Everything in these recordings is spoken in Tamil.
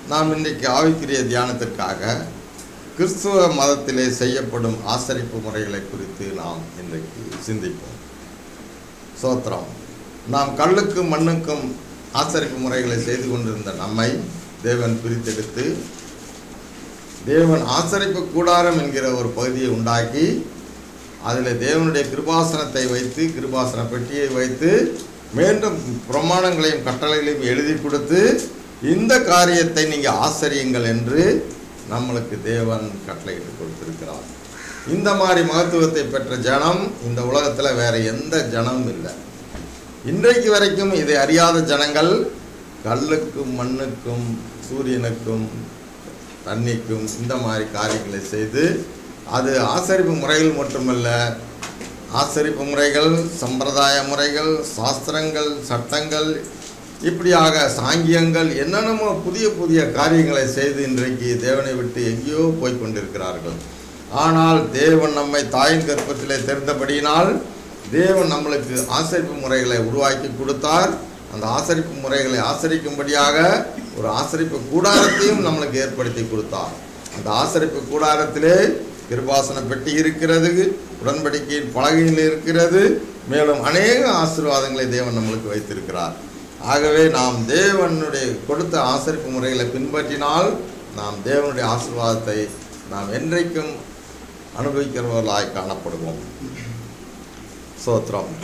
நாம் இன்றைக்கு ஆவிக்குரிய தியானத்திற்காக கிறிஸ்துவ மதத்திலே செய்யப்படும் ஆசரிப்பு முறைகளை குறித்து நாம் இன்றைக்கு சிந்திப்போம். சோத்திரம். நாம் கல்லுக்கும் மண்ணுக்கும் ஆசரிப்பு முறைகளை செய்து கொண்டிருந்த நம்மை தேவன் பிரித்தெடுத்து தேவன் ஆசரிப்பு கூடாரம் என்கிற ஒரு பகுதியை உண்டாக்கி அதில் தேவனுடைய கிருபாசனத்தை வைத்து கிருபாசன பெட்டியை வைத்து மீண்டும் பிரமாணங்களையும் கட்டளைகளையும் எழுதி கொடுத்து இந்த காரியத்தை நீங்கள் ஆசரியுங்கள் என்று நம்மளுக்கு தேவன் கட்டளையிட்டு கொடுத்திருக்கிறார். இந்த மாதிரி மகத்துவத்தை பெற்ற ஜனம் இந்த உலகத்தில் வேறு எந்த ஜனமும் இல்லை. இன்றைக்கு வரைக்கும் இதை அறியாத ஜனங்கள் கல்லுக்கும் மண்ணுக்கும் சூரியனுக்கும் தண்ணிக்கும் இந்த மாதிரி காரியங்களை செய்து அது ஆசரிப்பு முறைகள் மட்டுமல்ல, ஆசரிப்பு முறைகள், சம்பிரதாய முறைகள், சாஸ்திரங்கள், சட்டங்கள், இப்படியாக சாங்கியங்கள், என்னென்னமோ புதிய புதிய காரியங்களை செய்து இன்றைக்கு தேவனை விட்டு எங்கேயோ போய்கொண்டிருக்கிறார்கள். ஆனால் தேவன் நம்மை தாயின் கர்ப்பத்திலே தெரிந்தபடியினால் தேவன் நம்மளுக்கு ஆசரிப்பு முறைகளை உருவாக்கி கொடுத்தார். அந்த ஆசரிப்பு முறைகளை ஆசரிக்கும்படியாக ஒரு ஆசரிப்பு கூடாரத்தையும் நம்மளுக்கு ஏற்படுத்தி கொடுத்தார். அந்த ஆசரிப்பு கூடாரத்திலே கிருபாசன பெட்டி இருக்கிறது, உடன்படிக்கையின் பலகையில் இருக்கிறது, மேலும் அநேக ஆசீர்வாதங்களை தேவன் நம்மளுக்கு வைத்திருக்கிறார். ஆகவே நாம் தேவனுடைய கொடுத்த ஆசரிப்பு முறைகளை பின்பற்றினால் நாம் தேவனுடைய ஆசீர்வாதத்தை நாம் என்றைக்கும் அனுபவிக்கிறவர்களாய் காணப்படுவோம். சோத்திரம்.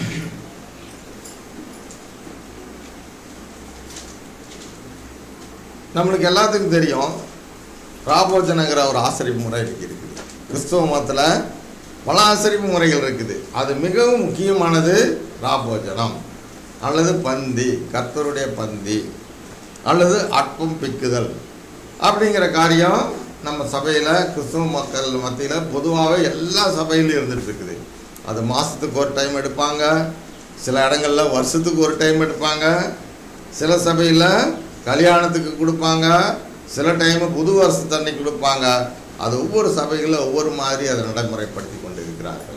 நம்மளுக்கு எல்லாத்துக்கும் தெரியும், ராபோஜனங்கிற ஒரு ஆசரிப்பு முறை இருக்குது. கிறிஸ்துவ மதத்தில் பல ஆசரிப்பு முறைகள் இருக்குது. அது மிகவும் முக்கியமானது ராபோஜனம் அல்லது பந்தி, கர்த்தருடைய பந்தி அல்லது அற்பம் பிக்குதல் அப்படிங்கிற காரியம் நம்ம சபையில் கிறிஸ்துவ மக்கள் மத்தியில் பொதுவாகவே எல்லா சபையிலும் இருந்துகிட்டு இருக்குது. அது மாதத்துக்கு ஒரு டைம் எடுப்பாங்க, சில இடங்களில் வருஷத்துக்கு ஒரு டைம் எடுப்பாங்க, சில சபையில் கல்யாணத்துக்கு கொடுப்பாங்க, சில டைமு புது வருஷத்தன்னைக்கு கொடுப்பாங்க. அது ஒவ்வொரு சபைகளில் ஒவ்வொரு மாதிரி அதை நடைமுறைப்படுத்தி கொண்டு இருக்கிறார்கள்.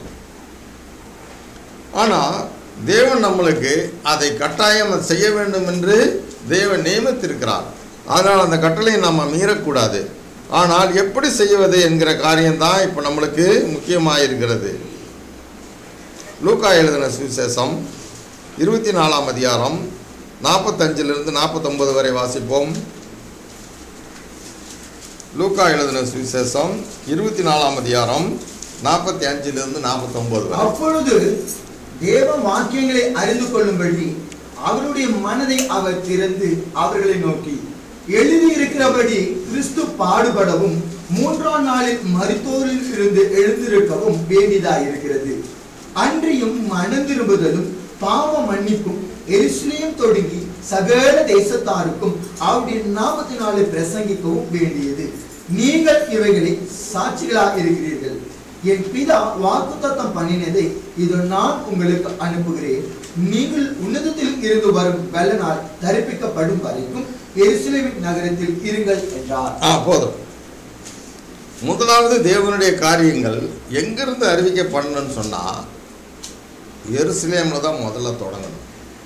ஆனால் தேவன் நம்மளுக்கு அதை கட்டாயம் செய்ய வேண்டும் என்று தேவன் நியமித்திருக்கிறார். அதனால் அந்த கட்டளையை நம்ம மீறக்கூடாது. ஆனால் எப்படி செய்வது என்கிற காரியம்தான் இப்போ நம்மளுக்கு முக்கியமாக இருக்கிறது. லூக்கா எழுதின சுவிசேஷம் 24ஆம் அதிகாரம் 45 49 வரை வாசிப்போம். லூக்கா எழுதின சுவிசேஷம் 24ஆம் அதிகாரம் 45 49 வரை. அப்பொழுது தேவ வாக்கியங்களை அறிந்து கொள்ளும்படி அவருடைய மனதை அவர் திறந்து அவர்களை நோக்கி, எழுதியிருக்கிறபடி கிறிஸ்து பாடுபடவும் 3ஆம் நாளில் மரித்தோரில் இருந்து எழுந்திருக்கவும் வேண்டியதாயிருக்கிறது. அன்றியும் மனம் திரும்புதலும் பாவ மன்னிப்பும் எருசலேம் தொடங்கி சகல தேசத்தாருக்கும் அவருடைய நாமத்தினாலே பிரசங்கிக்கவும் வேண்டியது. நீங்கள் இவைகளை சாட்சிகளாக இருக்கிறீர்கள். என் பிதா வாக்குத்தத்தம் பண்ணினதை இது நான் உங்களுக்கு அனுப்புகிறேன். நீங்கள் உன்னதத்தில் இருந்து வரும் பலனால் தரிப்பிக்கப்படும் வரைக்கும் எருசலேம் நகரத்தில் இருங்கள் என்றார். போதும். முதலாவது தேவனுடைய காரியங்கள் எங்கிருந்து அறிவிக்கப்படணும்னு சொன்னா எருசலேமில் தான் முதல்ல தொடங்கணும்.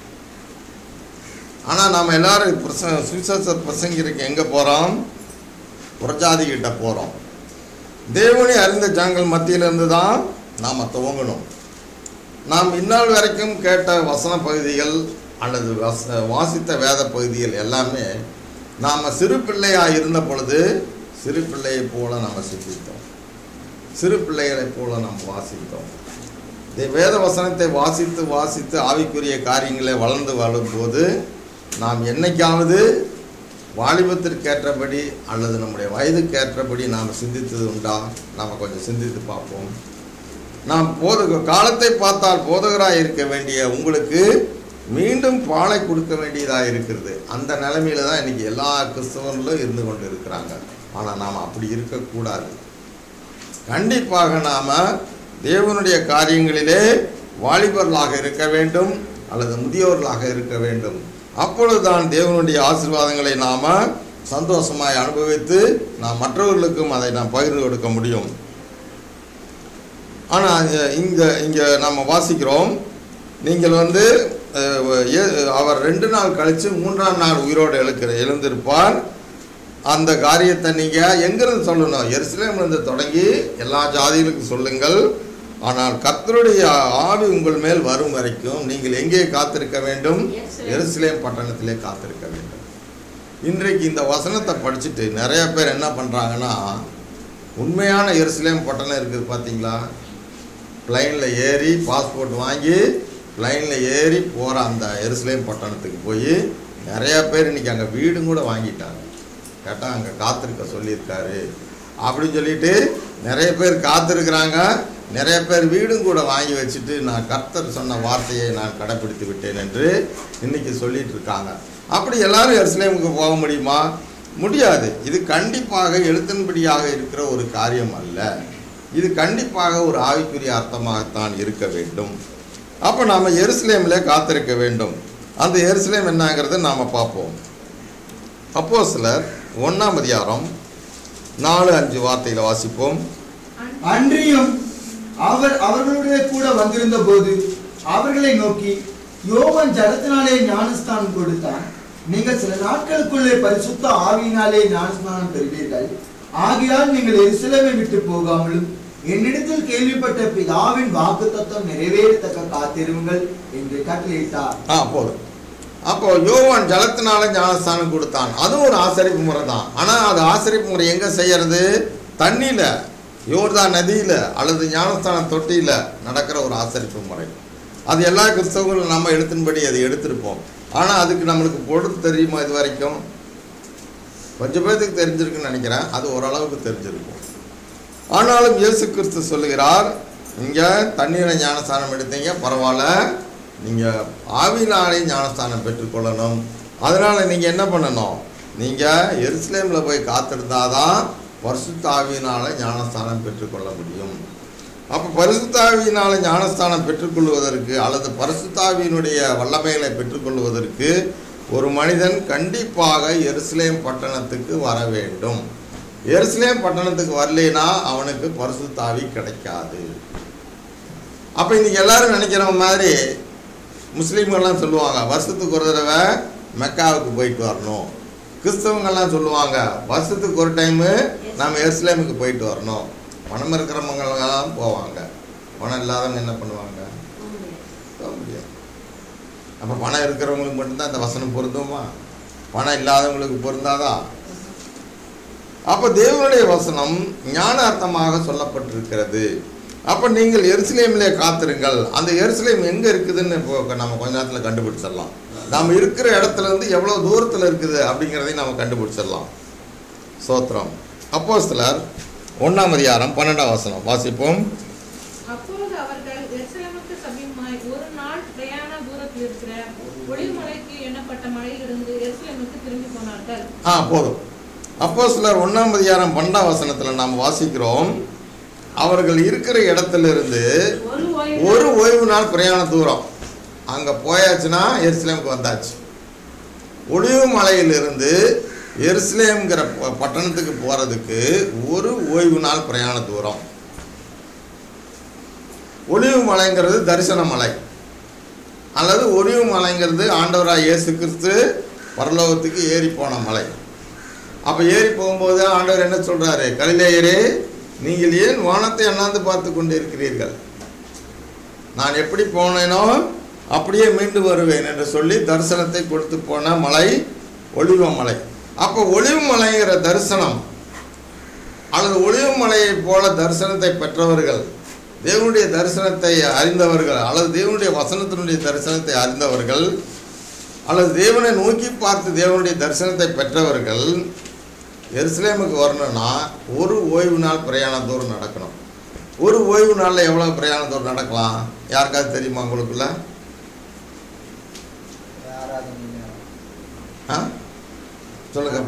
ஆனால் நாம் எல்லாரும் சுவிசேஷ பிரசங்கிற்கு எங்கே போகிறோம்? புறஜாதிகிட்ட போகிறோம். தேவனை அறிந்த ஜனங்கள் மத்தியிலிருந்து தான் நாம் துவங்கணும். நாம் இந்நாள் வரைக்கும் கேட்ட வசன பகுதிகள் அல்லது வாசித்த வேத பகுதிகள் எல்லாமே நாம் சிறு பிள்ளையாக இருந்த பொழுது சிறு பிள்ளையை போல நம்ம சிந்தித்தோம், சிறு பிள்ளைகளை போல நாம் வாசித்தோம். வேத வசனத்தை வாசித்து வாசித்து ஆவிக்குரிய காரியங்களை வளர்ந்து வாழும்போது நாம் என்னைக்காவது வாலிபத்திற்கேற்றபடி அல்லது நம்முடைய வயதுக்கேற்றபடி நாம் சிந்தித்தது உண்டா? நாம் கொஞ்சம் சிந்தித்து பார்ப்போம். நாம் காலத்தை பார்த்தால் போதகராக இருக்க வேண்டிய உங்களுக்கு மீண்டும் பாலை கொடுக்க வேண்டியதாக இருக்கிறது. அந்த நிலைமையில தான் இன்றைக்கி எல்லா கிறிஸ்தவர்களும் இருந்து கொண்டு இருக்கிறாங்க. ஆனால் நாம் அப்படி இருக்கக்கூடாது. கண்டிப்பாக நாம் தேவனுடைய காரியங்களிலே வாலிபர்களாக இருக்க வேண்டும் அல்லது முதியோர்களாக இருக்க வேண்டும். அப்பொழுதுதான் தேவனுடைய ஆசீர்வாதங்களை நாம் சந்தோஷமாய் அனுபவித்து நாம் மற்றவர்களுக்கும் அதை நாம் பகிர்ந்து கொடுக்க முடியும். ஆனால் இங்கே நம்ம வாசிக்கிறோம், நீங்கள் அவர் 2 நாள் கழித்து 3ஆம் நாள் உயிரோடு எழுந்திருப்பார். அந்த காரியத்தை நீங்கள் எங்கிருந்து சொல்லணும்? எருசலேமிலிருந்து தொடங்கி எல்லா ஜாதிகளுக்கும் சொல்லுங்கள். ஆனால் கர்த்தருடைய ஆவி உங்கள் மேல் வரும் வரைக்கும் நீங்கள் எங்கே காத்திருக்க வேண்டும்? எருசலேம் பட்டணத்திலே காத்திருக்க வேண்டும். இன்றைக்கு இந்த வசனத்தை படிச்சுட்டு நிறைய பேர் என்ன பண்ணுறாங்கன்னா, உண்மையான எருசலேம் பட்டணம் இருக்குது பார்த்தீங்களா, பிளைனில் ஏறி பாஸ்போர்ட் வாங்கி பிளைனில் ஏறி போகிற அந்த எருசலேம் பட்டணத்துக்கு போய் நிறைய பேர் இன்றைக்கி அங்கே வீடும் கூட வாங்கிட்டாங்க. கேட்டால் அங்கே காத்திருக்க சொல்லியிருக்காரு அப்படின்னு சொல்லிட்டு நிறைய பேர் காத்திருக்கிறாங்க. நிறைய பேர் வீடும் கூட வாங்கி வச்சுட்டு நான் கர்த்தர் சொன்ன வார்த்தையை நான் கடைப்பிடித்து விட்டேன் என்று இன்றைக்கி சொல்லிட்டு இருக்காங்க. அப்படி எல்லாரும் எருசலேமுக்கு போக முடியுமா? முடியாது. இது கண்டிப்பாக எழுத்தின்படியாக இருக்கிற ஒரு காரியம் அல்ல. இது கண்டிப்பாக ஒரு ஆவிக்குரிய அர்த்தமாகத்தான் இருக்க வேண்டும். அப்போ நாம் எருசலேமில் காத்திருக்க வேண்டும். அந்த எருசலேம் என்னங்கிறத நாம் பார்ப்போம். அப்போஸ்தலர் 1ஆம் அதிகாரம் 4-5 வார்த்தைகளை வாசிப்போம். அன்றியும் அவர்களுடைய கூட வந்திருந்த போது அவர்களை நோக்கி, யோவான் ஜலத்தினாலே ஞானஸ்தானம் கொடுத்தான், நீங்கள் சில நாட்களுக்குள்ளே பரிசுத்த ஆவியினாலே ஞானஸ்நானம் பெறுவீர்கள். ஆகையால் நீங்கள் எருசலேமை விட்டு போகாமலும் என்னிடத்தில் கேள்விப்பட்ட பிதாவின் வாக்குத்தத்தம் நிறைவேறத்தக்க காத்திருங்கள் என்று கட்டளையிட்டார். போதும். அப்போ யோவான் ஜலத்தினால ஞானஸ்தானம் கொடுத்தான். அதுவும் ஒரு ஆசரிப்பு முறை தான். ஆனால் அது ஆசரிப்பு முறை எங்கே செய்யறது? தண்ணியில், யோர்தான் நதியில் அல்லது ஞானஸ்தான தொட்டியில் நடக்கிற ஒரு ஆசரிப்பு முறை. அது எல்லா கிறிஸ்தவங்களும் நம்ம எழுத்தின்படி அதை எடுத்திருப்போம். ஆனால் அதுக்கு நம்மளுக்கு பொழுது தெரியுமா? இது வரைக்கும் கொஞ்சம் பேருக்கு தெரிஞ்சிருக்குன்னு நினைக்கிறேன். அது ஓரளவுக்கு தெரிஞ்சிருக்கும். ஆனாலும் இயேசு கிறிஸ்து சொல்லுகிறார், நீங்கள் தண்ணீரை ஞானஸ்தானம் எடுத்தீங்க, பரவாயில்ல, நீங்கள் ஆவியினாலே ஞானஸ்தானம் பெற்றுக்கொள்ளணும். அதனால் நீங்கள் என்ன பண்ணணும்? நீங்கள் எருசலேமில் போய் காத்திருந்தாதான் பரிசுத்த ஆவியினால் ஞானஸ்தானம் பெற்றுக்கொள்ள முடியும். அப்போ பரிசுத்த ஆவியினால் ஞானஸ்தானம் பெற்றுக்கொள்வதற்கு அல்லது பரிசுத்த ஆவியினுடைய வல்லமைகளை பெற்றுக்கொள்வதற்கு ஒரு மனிதன் கண்டிப்பாக எருசலேம் பட்டணத்துக்கு வர வேண்டும். எருசலேம் பட்டணத்துக்கு வரலைன்னா அவனுக்கு பரிசுத்த ஆவி கிடைக்காது. அப்போ இன்றைக்கி எல்லாரும் நினைக்கிற மாதிரி முஸ்லீம்கள்லாம் சொல்லுவாங்க, வருஷத்துக்கு ஒரு தடவை மெக்காவுக்கு போயிட்டு வரணும். கிறிஸ்தவங்கள்லாம் சொல்லுவாங்க, வருஷத்துக்கு ஒரு டைமு நம்ம எருசலேமுக்கு போயிட்டு வரணும். பணம் இருக்கிறவங்கெல்லாம் போவாங்க, பணம் இல்லாதவங்க என்ன பண்ணுவாங்க? போக முடியாது. அப்போ பணம் இருக்கிறவங்களுக்கு மட்டும்தான் இந்த வசனம் பொருந்துமா? பணம் இல்லாதவங்களுக்கு பொருந்தாதா? அப்போ தேவனுடைய வசனம் ஞானார்த்தமாக சொல்லப்பட்டிருக்கிறது. அப்போ நீங்கள் எருசலேமிலே காத்திருங்கள். அந்த எருசலேம் எங்கே இருக்குதுன்னு இப்போ நம்ம கொஞ்ச நேரத்தில் கண்டுபிடிச்சிடலாம். நாம் இருக்கிற இடத்துலேருந்து எவ்வளோ தூரத்தில் இருக்குது அப்படிங்கிறதையும் நம்ம கண்டுபிடிச்சிடலாம். சோத்திரம். அப்போஸ்தலர் 1ஆம் அதிகாரம் 12ஆம் வசனம் வாசிப்போம். அப்பொழுது அவர்கள் எருசலேமுக்கு சமீபமாய் ஒரு நாள் பிரயாண தூரத்தில் இருக்கிற ஒளிமலைக்கு எண்ணப்பட்ட மலையிலிருந்து எருசலேமுக்கு திரும்பி போனார்கள். போதும். அப்போஸ்தலர் 1ஆம் அதிகாரம் 12ஆம் வசனத்தில் நாம் வாசிக்கிறோம், அவர்கள் இருக்கிற இடத்திலிருந்து ஒரு ஓய்வு நாள் பிரயாண தூரம். அங்கே போயாச்சுன்னா எருசலேமுக்கு வந்தாச்சு. ஒளிவு மலையிலிருந்து எருசலேம்ங்கிற பட்டணத்துக்கு போகிறதுக்கு ஒரு ஓய்வு நாள் பிரயாண தூரம். ஒளிவு மலைங்கிறது தரிசன மலை, அல்லது ஒளிவு மலைங்கிறது ஆண்டவராக இயேசு கிறிஸ்து பரலோகத்துக்கு ஏறி போன மலை. அப்போ ஏறி போகும்போது ஆண்டவர் என்ன சொல்கிறாரு? கலிலேயரே, நீங்கள் ஏன் வானத்தை அண்ணாந்து பார்த்து கொண்டு இருக்கிறீர்கள்? நான் எப்படி போனேனோ அப்படியே மீண்டு வருவேன் என்று சொல்லி தரிசனத்தை கொடுத்து போன மலை ஒளிவ மலை. அப்போ ஒளிவு மலைங்கிற தரிசனம் அல்லது ஒளிவு மலையை போல தரிசனத்தை பெற்றவர்கள், தேவனுடைய தரிசனத்தை அறிந்தவர்கள், அல்லது தேவனுடைய வசனத்தினுடைய தரிசனத்தை அறிந்தவர்கள், அல்லது தேவனை நோக்கி பார்த்து தேவனுடைய தரிசனத்தை பெற்றவர்கள் எருசலேமுக்கு வரணும்னா ஒரு ஓய்வு நாள் பிரயாண தூரம் நடக்கணும். ஒரு ஓய்வு நாளில் எவ்வளோ பிரயாண தூரம் நடக்கலாம்? யாருக்காவது தெரியுமா உங்களுக்குள்ள? சொல்லுங்க.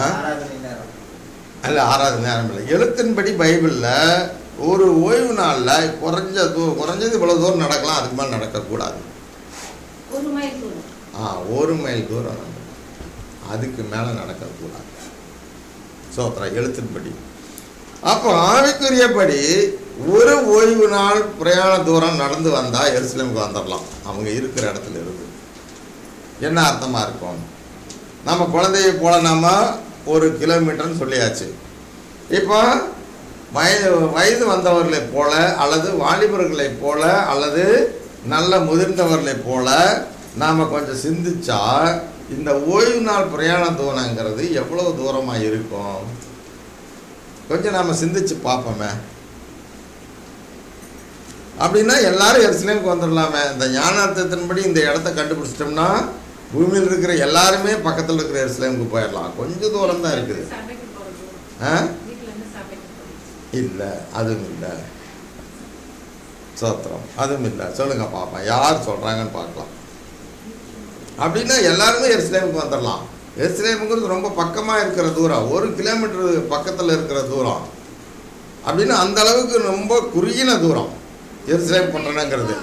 அல்ல, ஆறாவது நேரம் இல்லை. எழுத்தின்படி பைபிளில் ஒரு ஓய்வு நாளில் குறைஞ்சது இவ்வளோ தூரம் நடக்கலாம், அதுக்கு மேலே நடக்கக்கூடாது. 1 மைல் தூரம், அதுக்கு மேலே நடக்கக்கூடாது. சோத்திரம். எழுத்தின்படி. அப்போ ஆவிக்குரியபடி ஒரு ஓய்வு நாள் பிரயாண தூரம் நடந்து வந்தால் எருசலேமுக்கு வந்துடலாம். அவங்க இருக்கிற இடத்துல இருந்து என்ன அர்த்தமாக இருக்கும்? நம்ம குழந்தைய போல நம்ம 1 கிலோமீட்டர்னு சொல்லியாச்சு. இப்போ வயது வந்தவர்களைப் போல அல்லது வாலிபர்களைப் போல அல்லது நல்ல முதிர்ந்தவர்களைப் போல நாம் கொஞ்சம் சிந்திச்சா இந்த ஓய்வு நாள் பிரயாண தூரங்கிறது எவ்வளோ தூரமாக இருக்கும் கொஞ்சம் நாம் சிந்திச்சு பார்ப்போமே. அப்படின்னா எல்லாரும் எருசலேமுக்கு வந்துடலாமே. இந்த ஞானார்த்தத்தின்படி இந்த இடத்த கண்டுபிடிச்சிட்டோம்னா பூமியில் இருக்கிற எல்லாருமே பக்கத்தில் இருக்கிற எருசலேமுக்கு போயிடலாம். கொஞ்சம் தூரம் தான் இருக்குது. இல்லை, அதுவும் இல்லை. சோத்திரம், அதுவும் இல்லை. சொல்லுங்க பார்ப்போம், யார் சொல்கிறாங்கன்னு பார்க்கலாம். அப்படின்னா எல்லாருமே எருசலேமுக்கு வந்துடலாம். எருசலேமுங்கிறது ரொம்ப பக்கமாக இருக்கிற தூரம், 1 கிலோமீட்டர் பக்கத்தில் இருக்கிற தூரம். அப்படின்னா அந்த அளவுக்கு ரொம்ப குறுகின தூரம் எருசலேம் பண்ணுறேங்கிறது.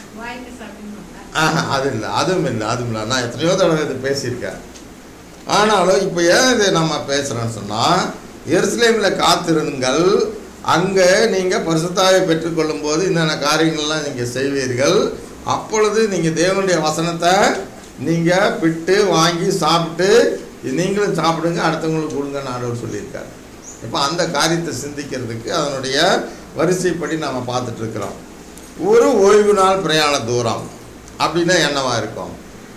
அது இல்லை, அதுவும் இல்லை, அதுவும் இல்லை. நான் எத்தனையோ தடவை இது பேசியிருக்கேன். ஆனாலும் இப்போ ஏன் இதை நம்ம பேசுகிறோன்னு சொன்னால், எருசலேமில் காத்திருங்கள், அங்கே நீங்கள் பரிசுத்தாவை பெற்றுக்கொள்ளும் போது என்னென்ன காரியங்கள்லாம் நீங்கள் செய்வீர்கள். அப்பொழுது நீங்கள் தேவனுடைய வசனத்தை நீங்கள் விட்டு வாங்கி சாப்பிட்டு நீங்களும் சாப்பிடுங்க, அடுத்தவங்களுக்கு கொடுங்கன்னு ஆண்டவர் சொல்லியிருக்காரு. இப்போ அந்த காரியத்தை சிந்திக்கிறதுக்கு அதனுடைய வரிசைப்படி நாம் பார்த்துட்ருக்குறோம். ஒரு ஓய்வு நாள் பிரயாண தூரம் அப்படின்னா என்னவா இருக்கும்?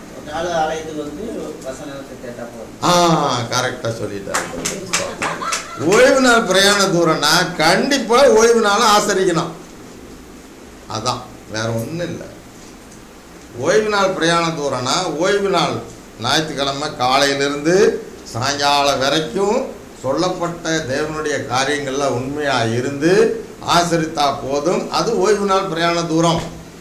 கரெக்டாக சொல்லிட்டாரு. ஓய்வு நாள் பிரயாண தூரம்னா கண்டிப்பாக ஓய்வு நாளை ஆசரிக்கணும். அதான், வேற ஒன்றும் இல்லை. ஓய்வு நாள் பிரயாண தூரம்னா ஓய்வு நாள் ஞாயிற்றுக்கிழமை காலையிலிருந்து சாயங்காலம் வரைக்கும் சொல்லப்பட்ட தேவனுடைய காரியங்கள்லாம் உண்மையாக இருந்து ஆசரித்தா போதும். அது ஓய்வு நாள் பிரயாண தூரம்.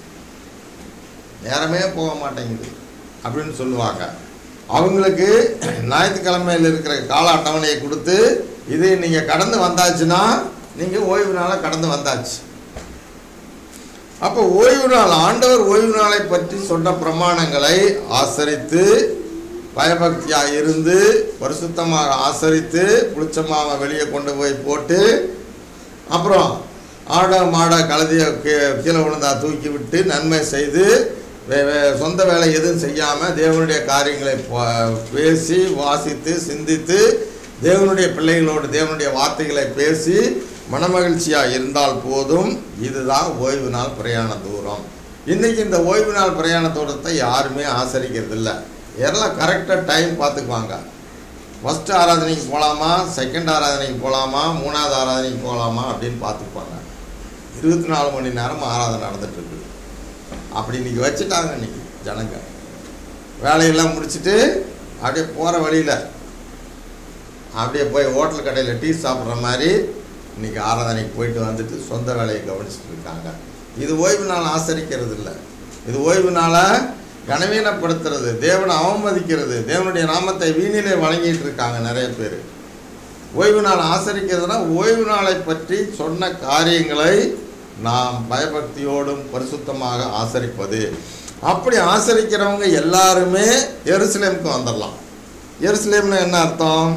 நேரமே போக மாட்டேங்குது அப்படின்னு சொல்லுவாங்க. அவங்களுக்கு ஞாயிற்றுக்கிழமையில் இருக்கிற கால அட்டவணையை கொடுத்து இதை நீங்கள் கடந்து வந்தாச்சுன்னா நீங்கள் ஓய்வு நாளை கடந்து வந்தாச்சு. அப்போ ஓய்வு நாள், ஆண்டவர் ஓய்வு நாளை பற்றி சொன்ன பிரமாணங்களை ஆசரித்து பயபக்தியாக இருந்து பரிசுத்தமாக ஆசரித்து புளிச்சமாக வெளியே கொண்டு போய் போட்டு அப்புறம் ஆட மாட கழுதியை கீழே விழுந்தா தூக்கி விட்டு நன்மை செய்து சொந்த வேலை எதுவும் செய்யாமல் தேவனுடைய காரியங்களை பேசி வாசித்து சிந்தித்து தேவனுடைய பிள்ளைகளோடு தேவனுடைய வார்த்தைகளை பேசி மனமகிழ்ச்சியாக இருந்தால் போதும். இதுதான் ஓய்வு நாள் பிரயாண தூரம். இன்றைக்கி இந்த ஓய்வு நாள் பிரயாண தூரத்தை யாருமே ஆசரிக்கிறது இல்லை. எல்லாம் கரெக்டாக டைம் பார்த்துக்குவாங்க. ஃபஸ்ட்டு ஆராதனைக்கு போகலாமா, செகண்ட் ஆராதனைக்கு போகலாமா, 3வது ஆராதனைக்கு போகலாமா அப்படின்னு பார்த்துக்குவாங்க. 24 மணி நேரம் ஆராதனை நடந்துகிட்ருக்கு. அப்படி இன்றைக்கி வச்சுட்டாங்க. இன்றைக்கி ஜனங்க வேலையெல்லாம் முடிச்சுட்டு அப்படியே போகிற வழியில் அப்படியே போய் ஹோட்டல் கடையில் டீ சாப்பிட்ற மாதிரி இன்றைக்கி ஆராதனைக்கு போயிட்டு வந்துட்டு சொந்த வேலையை கவனிச்சுட்டு இருக்காங்க. இது ஓய்வு நாள் ஆசரிக்கிறது இல்லை. இது ஓய்வு நாளை கனவீனப்படுத்துறது, தேவனை அவமதிக்கிறது, தேவனுடைய நாமத்தை வீணிலே வழங்கிட்டு இருக்காங்க நிறைய பேர். ஓய்வு நாள் ஆசரிக்கிறதுனா ஓய்வு நாளை பற்றி சொன்ன காரியங்களை நாம் பயபக்தியோடும் பரிசுத்தமாக ஆசரிப்பது. அப்படி ஆசரிக்கிறவங்க எல்லாருமே எருசலேமுக்கு வந்துடலாம். எருசலேம்னா என்ன அர்த்தம்?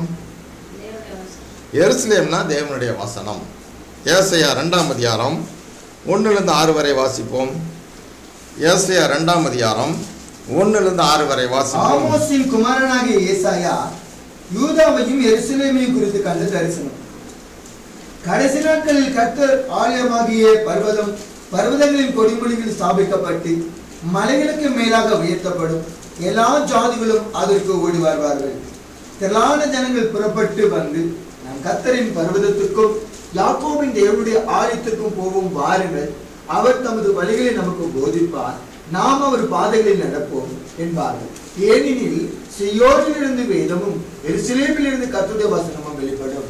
எருசலேம்னா தேவனுடைய வசனம். ஏசாயா 2ஆம் அதிகாரம் 1-6 வரை வாசிப்போம். ஏசாயா 2ஆம் அதிகாரம் 1-6 வரை வாசிப்போம். ஆமோசின் குமாரனாகிய ஏசாயா யூதாவையும் எருசலேமையும் குறித்து கண்ட தரிசனம். கடைசி நாட்களில் கர்த்தர் ஆலயமாகிய பர்வதங்களின் கொடிமொழிகள் ஸ்தாபிக்கப்பட்டு மலைகளுக்கு மேலாக உயர்த்தப்படும். எல்லா ஜாதிகளும் அதற்கு ஓடி வருவார்கள். திரளான ஜனங்கள் புறப்பட்டு வந்து நம் கர்த்தரின் பர்வதத்துக்கும் யாக்கோபின் தேவனுடைய ஆலயத்துக்கும் போவோம், வாருங்கள், அவர் தமது வழிகளை நமக்கு போதிப்பார், நாம் அவர் பாதைகளில் நடப்போம் என்பார்கள். ஏனெனில் சீயோனிலிருந்து வேதமும் எருசலேமிலிருந்து கர்த்தருடைய வசனமும் வெளிப்படும்.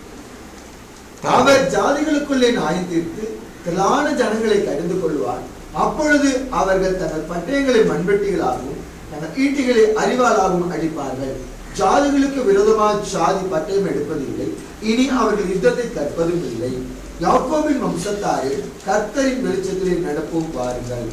அவர் ஜாதிகளுக்குள்ளே நியாயம் தீர்த்து திரளான ஜனங்களை கடிந்து கொள்வார். அப்பொழுது அவர்கள் தங்கள் பட்டயங்களை மண்வெட்டிகளாகவும் தங்கள் ஈட்டிகளை அரிவாளாகவும் அடிப்பார்கள். ஜாதிகளுக்கு விரோதமாக ஜாதி பட்டயம் எடுப்பதில்லை, இனி அவர்கள் யுத்தத்தை கற்பதும் இல்லை. யாக்கோபின் வம்சத்தாரே, கர்த்தரின் வெளிச்சத்திலே நடப்போம், வாருங்கள்.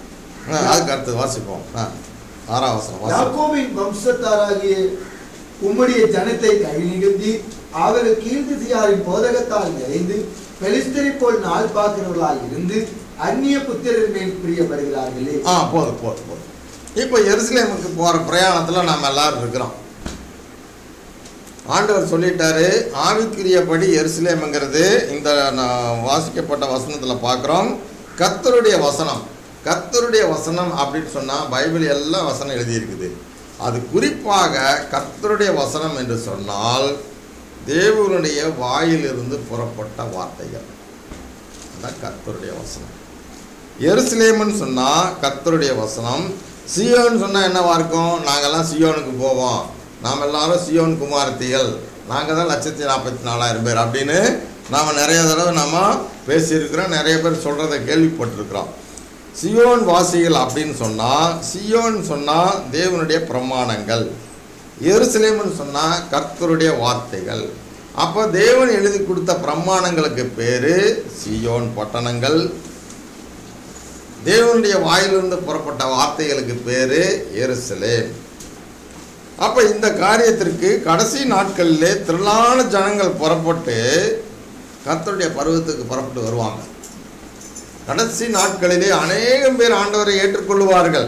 யாக்கோபின் வம்சத்தாராகிய உம்முடைய ஜனத்தை கை நிகழ்த்தி அவர்கள் கீழ்த்திசையாரின் போதகத்தால் நிறைந்து பெலிஸ்தரை போல் நாள் பார்க்கிறவர்களாக இருந்து அந்நிய புத்திரர் மேல் பிரியப்படுகிறார்களே. போதும். இப்போ எருசலேமுக்கு போற பிரயாணத்துல நாம எல்லாரும் இருக்கிறோம். ஆண்டவர் சொல்லிட்டாரு. ஆவிக்குரியபடி எருசலேம்ங்கிறது இந்த வாசிக்கப்பட்ட வசனத்தில் பார்க்குறோம். கர்த்தருடைய வசனம். கர்த்தருடைய வசனம் அப்படின்னு சொன்னால் பைபிள் எல்லாம் வசனம் எழுதியிருக்குது. அது குறிப்பாக கர்த்தருடைய வசனம் என்று சொன்னால் தேவனுடைய வாயிலிருந்து புறப்பட்ட வார்த்தைகள். அதான் கர்த்தருடைய வசனம். எருசலேம்னு சொன்னால் கர்த்தருடைய வசனம். சியோன்னு சொன்னால் என்னவா இருக்கும்? நாங்கள்லாம் சியோனுக்கு போவோம், நாம் எல்லாரும் சியோன் குமாரத்திகள், நாங்கள் தான் 1,44,000 பேர் அப்படின்னு நாம் நிறைய தடவை நம்ம பேசியிருக்கிறோம். நிறைய பேர் சொல்கிறத கேள்விப்பட்டிருக்கிறோம். சியோன் வாசிகள் அப்படின்னு சொன்னால், சியோன் சொன்னால் தேவனுடைய பிரமாணங்கள், எருசலேம்னு சொன்னால் கர்த்தருடைய வார்த்தைகள். அப்போ தேவன் எழுதி கொடுத்த பிரமாணங்களுக்கு பேர் சியோன் பட்டணங்கள். தேவனுடைய வாயிலிருந்து புறப்பட்ட வார்த்தைகளுக்கு பேர் எருசலேம். அப்போ இந்த காரியத்திற்கு கடைசி நாட்களிலே திரளான ஜனங்கள் புறப்பட்டு கர்த்தருடைய பருவத்துக்கு புறப்பட்டு வருவாங்க. கடைசி நாட்களிலே அநேகம் பேர் ஆண்டவரை ஏற்றுக்கொள்வார்கள்.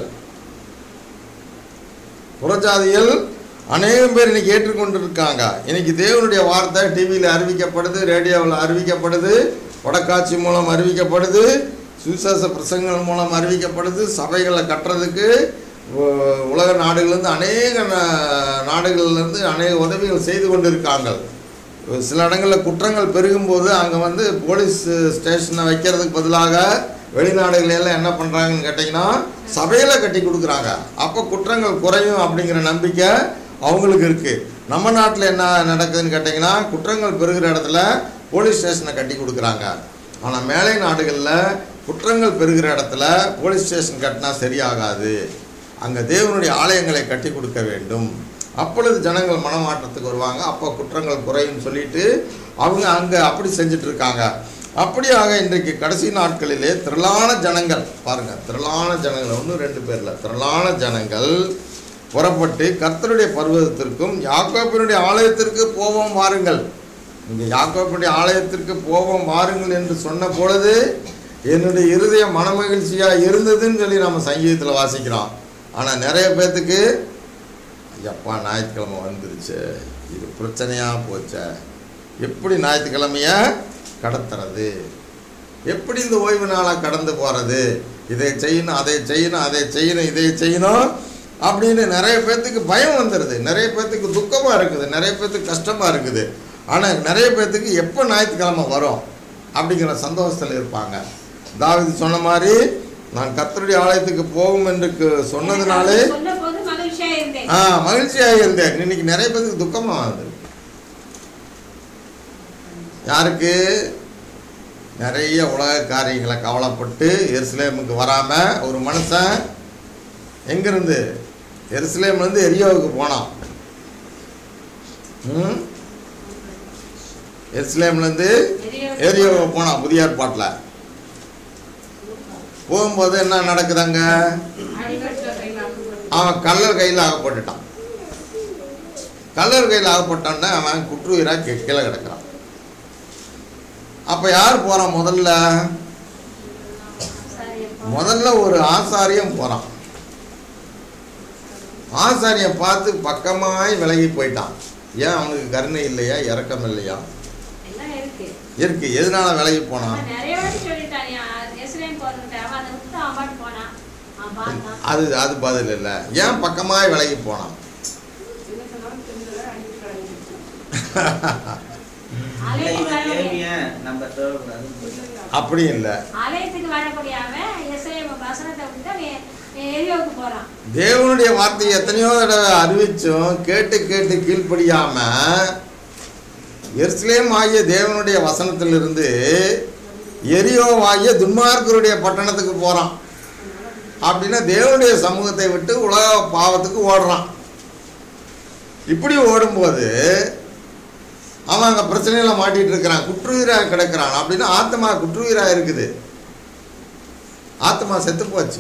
புறஜாதிகள் அநேகம் பேர் இன்னைக்கு ஏற்றுக்கொண்டிருக்காங்க. இன்னைக்கு தேவனுடைய வார்த்தை டிவியில் அறிவிக்கப்படுது, ரேடியோவில் அறிவிக்கப்படுது, வடக்காட்சி மூலம் அறிவிக்கப்படுது, சுவிசேஷ பிரசங்கங்கள் மூலம் அறிவிக்கப்படுது. சபைகளை கட்டுறதுக்கு உலக நாடுகள்லேருந்து அநேக நாடுகள்லேருந்து அநேக உதவிகள் செய்து கொண்டு இருக்காங்க. சில இடங்களில் குற்றங்கள் பெருகும்போது அங்கே போலீஸ் ஸ்டேஷனை வைக்கிறதுக்கு பதிலாக வெளிநாடுகளெல்லாம் என்ன பண்ணுறாங்கன்னு கேட்டிங்கன்னா சபையில் கட்டி கொடுக்குறாங்க. அப்போ குற்றங்கள் குறையும் அப்படிங்கிற நம்பிக்கை அவங்களுக்கு இருக்குது. நம்ம நாட்டில் என்ன நடக்குதுன்னு கேட்டிங்கன்னா குற்றங்கள் பெருகிற இடத்துல போலீஸ் ஸ்டேஷனை கட்டி கொடுக்குறாங்க. ஆனால் மேலை நாடுகளில் குற்றங்கள் பெருகிற இடத்துல போலீஸ் ஸ்டேஷன் கட்டினா சரியாகாது. அங்கே தேவனுடைய ஆலயங்களை கட்டி கொடுக்க வேண்டும். அப்பொழுது ஜனங்கள் மனமாற்றத்துக்கு வருவாங்க. அப்போ குற்றங்கள் குறையும் சொல்லிட்டு அவங்க அங்கே அப்படி செஞ்சிட்ருக்காங்க. அப்படியாக இன்றைக்கு கடைசி நாட்களிலே திரளான ஜனங்கள், பாருங்கள், திரளான ஜனங்கள், 1-2 பேரில் திரளான ஜனங்கள் புறப்பட்டு கர்த்தருடைய பர்வதத்திற்கும் யாக்கோபினுடைய ஆலயத்திற்கு போவோம் வாருங்கள். நீங்கள் யாக்கோபினுடைய ஆலயத்திற்கு போவோம் வாருங்கள் என்று சொன்ன பொழுது என்னுடைய இருதயம் மனமகிழ்ச்சியாக இருந்ததுன்னு சொல்லி நம்ம சங்கீதத்தில் வாசிக்கிறோம். ஆனால் நிறைய பேர்த்துக்கு எப்பா ஞாயிற்றுக்கிழமை வந்துருச்சு, இது பிரச்சனையாக போச்சே, எப்படி ஞாயிற்றுக்கிழமையை கடத்துறது, எப்படி இந்த ஓய்வு நாளாக கடந்து போகிறது, இதை செய்யணும் அதை செய்யணும் அதை செய்யணும் இதை செய்யணும் அப்படின்னு நிறைய பேர்த்துக்கு பயம் வந்துடுது. நிறைய பேர்த்துக்கு துக்கமாக இருக்குது, நிறைய பேர்த்துக்கு கஷ்டமாக இருக்குது. ஆனால் நிறைய பேர்த்துக்கு எப்போ ஞாயிற்றுக்கிழமை வரும் அப்படிங்கிற சந்தோஷத்தில் இருப்பாங்க. தாவீது சொன்ன மாதிரி நான் கர்த்தருடைய ஆலயத்துக்கு போகும் என்று சொன்னதுனாலே மகிழ்ச்சியாக இருந்தேன். இன்னைக்கு நிறைய பேருக்கு துக்கமாக வந்து யாருக்கு நிறைய உலக காரியங்களை கவலைப்பட்டு எருசலேமுக்கு வராமல் ஒரு மனுஷன் எங்கிருந்து எருசலேம்லேருந்து எரியோவுக்கு போனான். எருசலேம்லேருந்து எரியோவுக்கு போனான். புதிய ஏற்பாட்டில் போகும்போது என்ன நடக்குதாங்க? அவன் கல்லர் கையில் ஆகப்பட்டுட்டான். கல்லர் கையில் ஆகப்பட்டான்னா அவன் குற்றுயிராக கீழே கிடக்கிறான். அப்போ யார் போகிறான்? முதல்ல ஒரு ஆசாரியம் போகிறான். ஆசாரியம் பார்த்து பக்கமாய் விலகி போயிட்டான். ஏன்? அவனுக்கு கருணை இல்லையா, இரக்கம் இல்லையா? இருக்கு. எதனால விலகி போனான்? அது பதில் இல்லை. ஏன் பக்கமாய் விலகி போனான்? அப்படி இல்லை. தேவனுடைய வார்த்தையை எத்தனையோ தடவை அறிவிச்சும் கேட்டு கேட்டு கீழ்ப்படியாம எருசலேம் ஆகிய தேவனுடைய வசனத்திலிருந்து எரியோ ஆகிய துன்மார்க்கருடைய பட்டணத்துக்கு போறான். அப்படின்னா தேவனுடைய சமூகத்தை விட்டு உலக பாவத்துக்கு ஓடுறான். இப்படி ஓடும்போது அவன் அங்கே பிரச்சனையில் மாட்டிகிட்டு இருக்கிறான், குற்றுயிராக கிடக்கிறான். அப்படின்னா ஆத்மா குற்றுயிராக இருக்குது, ஆத்மா செத்து போச்சு.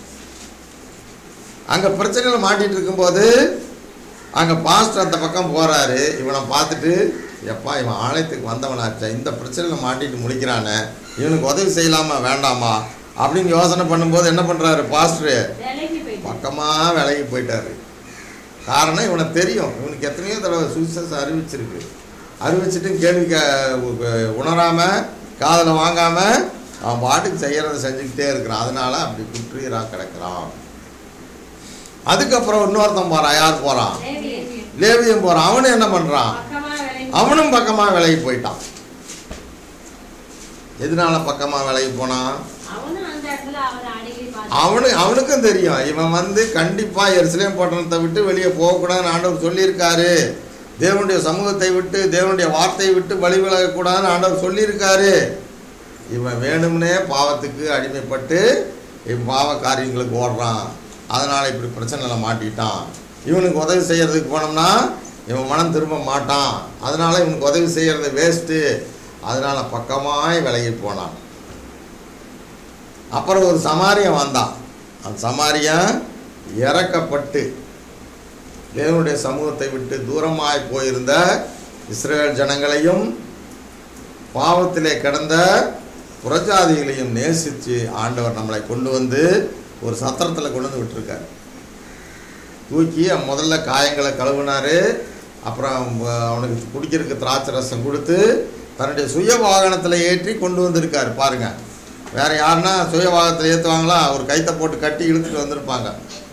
அங்கே பிரச்சனையில் மாட்டிகிட்டு இருக்கும்போது அங்கே பாஸ்டர் அந்த பக்கம் போகிறாரு. இவனை பார்த்துட்டு, எப்பா இவன் ஆலயத்துக்கு வந்தவனாச்சா, இந்த பிரச்சனையில் மாட்டிட்டு முடிக்கிறானே, இவனுக்கு உதவி செய்யலாமா வேண்டாமா அப்படின்னு யோசனை பண்ணும்போது என்ன பண்ணுறாரு பாஸ்டரு? பக்கமாக விலகி போயிட்டாரு. காரணம் இவனை தெரியும், இவனுக்கு எத்தனையோ தடவை சுவிசேஷம் அறிவிச்சிட்டு கேள்வி உணராமல் காதில் வாங்காமல் அவன் பாட்டுக்கு செய்கிறத செஞ்சுக்கிட்டே இருக்கிறான். அதனால அப்படி குற்றீராக கிடக்கிறான். அதுக்கப்புறம் இன்னொருத்தன் போகிறான். யார் போகிறான்? லேவியன் போகிறான். அவனும் என்ன பண்ணுறான்? அவனும் பக்கமாக விலகி போயிட்டான். எதனால பக்கமாக விலகி போனான்? அவனுக்கும் தெரியும் இவன் கண்டிப்பாக எருசலேம் பட்டணத்தை விட்டு வெளியே போகக்கூடாதுன்னு ஆண்டவர் சொல்லியிருக்காரு. தேவனுடைய சமூகத்தை விட்டு தேவனுடைய வார்த்தையை விட்டு வழி விலகக்கூடாதுன்னு ஆண்டவர் சொல்லியிருக்காரு. இவன் வேணும்னே பாவத்துக்கு அடிமைப்பட்டு பாவ காரியங்களுக்கு ஓடுறான். அதனால் இப்படி பிரச்சனையில் மாட்டிட்டான். இவனுக்கு உதவி செய்கிறதுக்கு போனோம்னா இவன் மனம் திரும்ப மாட்டான். அதனால் இவனுக்கு உதவி செய்கிறது வேஸ்ட்டு. அதனால் பக்கமாய் விலகி போனான். அப்புறம் ஒரு சமாரியன் வந்தான். அந்த சமாரியன் இறக்கப்பட்டு தேவனுடைய சமூகத்தை விட்டு தூரமாய் போயிருந்த இஸ்ரவேல் ஜனங்களையும் பாவத்திலே கிடந்த புறஜாதிகளையும் நேசித்து ஆண்டவர் நம்மளை கொண்டு வந்து ஒரு சத்திரத்தில் கொண்டு வந்து விட்டுருக்கார். தூக்கி முதல்ல காயங்களை கழுவினார். அப்புறம் அவனுக்கு குடிக்கிறதுக்கு திராட்சை ரசம் கொடுத்து தன்னுடைய சுய வாகனத்தில் ஏற்றி கொண்டு வந்திருக்காரு. பாருங்கள், வேறு யாருன்னா சுய வாகனத்தில் ஏற்றுவாங்களா? ஒரு கைத்தை போட்டு கட்டி இழுத்துட்டு வந்திருப்பாங்க.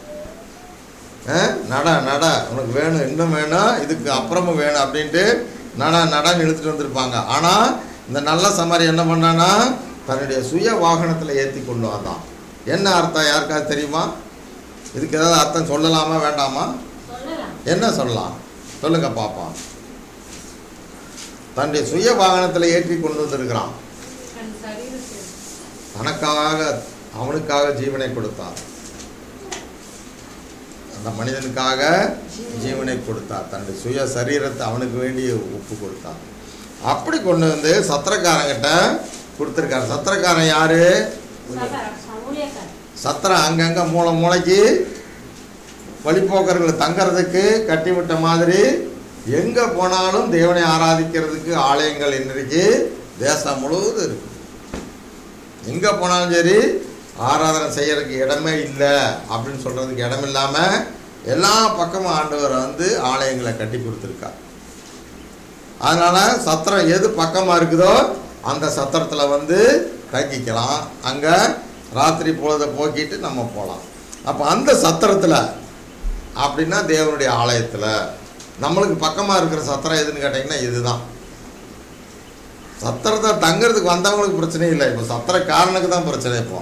நட உனக்கு வேணும், இன்னும் வேணும், இதுக்கு அப்புறமும் வேணும் அப்படின்ட்டு நடன்னு இழுத்துட்டு வந்திருப்பாங்க. ஆனால் இந்த நல்ல சமாரி என்ன பண்ணான்னா தன்னுடைய சுய வாகனத்தில் ஏற்றி கொண்டு வந்தான். என்ன அர்த்தம் யாருக்காவது தெரியுமா? இதுக்கு ஏதாவது அர்த்தம் சொல்லலாமா வேண்டாமா? என்ன சொல்லலாம் சொல்லுங்க பாப்பான். தன்னுடைய சுய வாகனத்தில் ஏற்றி கொண்டு வந்திருக்கிறான். தனக்காக அவனுக்காக ஜீவனை கொடுத்தார். அந்த மனிதனுக்காக ஜீவனை கொடுத்தார். தன்னுடைய சுய சரீரத்தை அவனுக்கு வேண்டிய ஒப்பு கொடுத்தார். அப்படி கொண்டு வந்து சத்திரக்காரங்கிட்ட கொடுத்துருக்காரு. சத்திரக்காரன் யாரு? சத்திரம் அங்கங்கே மூளைக்கு வழிபோக்கர்களை தங்கிறதுக்கு கட்டிவிட்ட மாதிரி எங்கே போனாலும் தேவனை ஆராதிக்கிறதுக்கு ஆலயங்கள் இன்றைக்கு தேசம் முழுவதும் இருக்கு. எங்கே போனாலும் சரி ஆராதனை செய்யறதுக்கு இடமே இல்லை அப்படின்னு சொல்கிறதுக்கு இடம் இல்லாமல் எல்லா பக்கமும் ஆண்டவர் ஆலயங்களை கட்டி கொடுத்துருக்கார். அதனால் சத்திரம் எது பக்கமாக இருக்குதோ அந்த சத்திரத்தில் தங்கிக்கலாம். அங்கே ராத்திரி பொழுதை போக்கிட்டு நம்ம போகலாம். அப்போ அந்த சத்திரத்தில் அப்படின்னா தேவனுடைய ஆலயத்தில் நம்மளுக்கு பக்கமாக இருக்கிற சத்திரம் எதுன்னு கேட்டிங்கன்னா இதுதான். சத்திரத்தை தங்கிறதுக்கு வந்தவங்களுக்கு பிரச்சனை இல்லை. இப்போ சத்திரக்காரனுக்கு தான் பிரச்சனை. இப்போ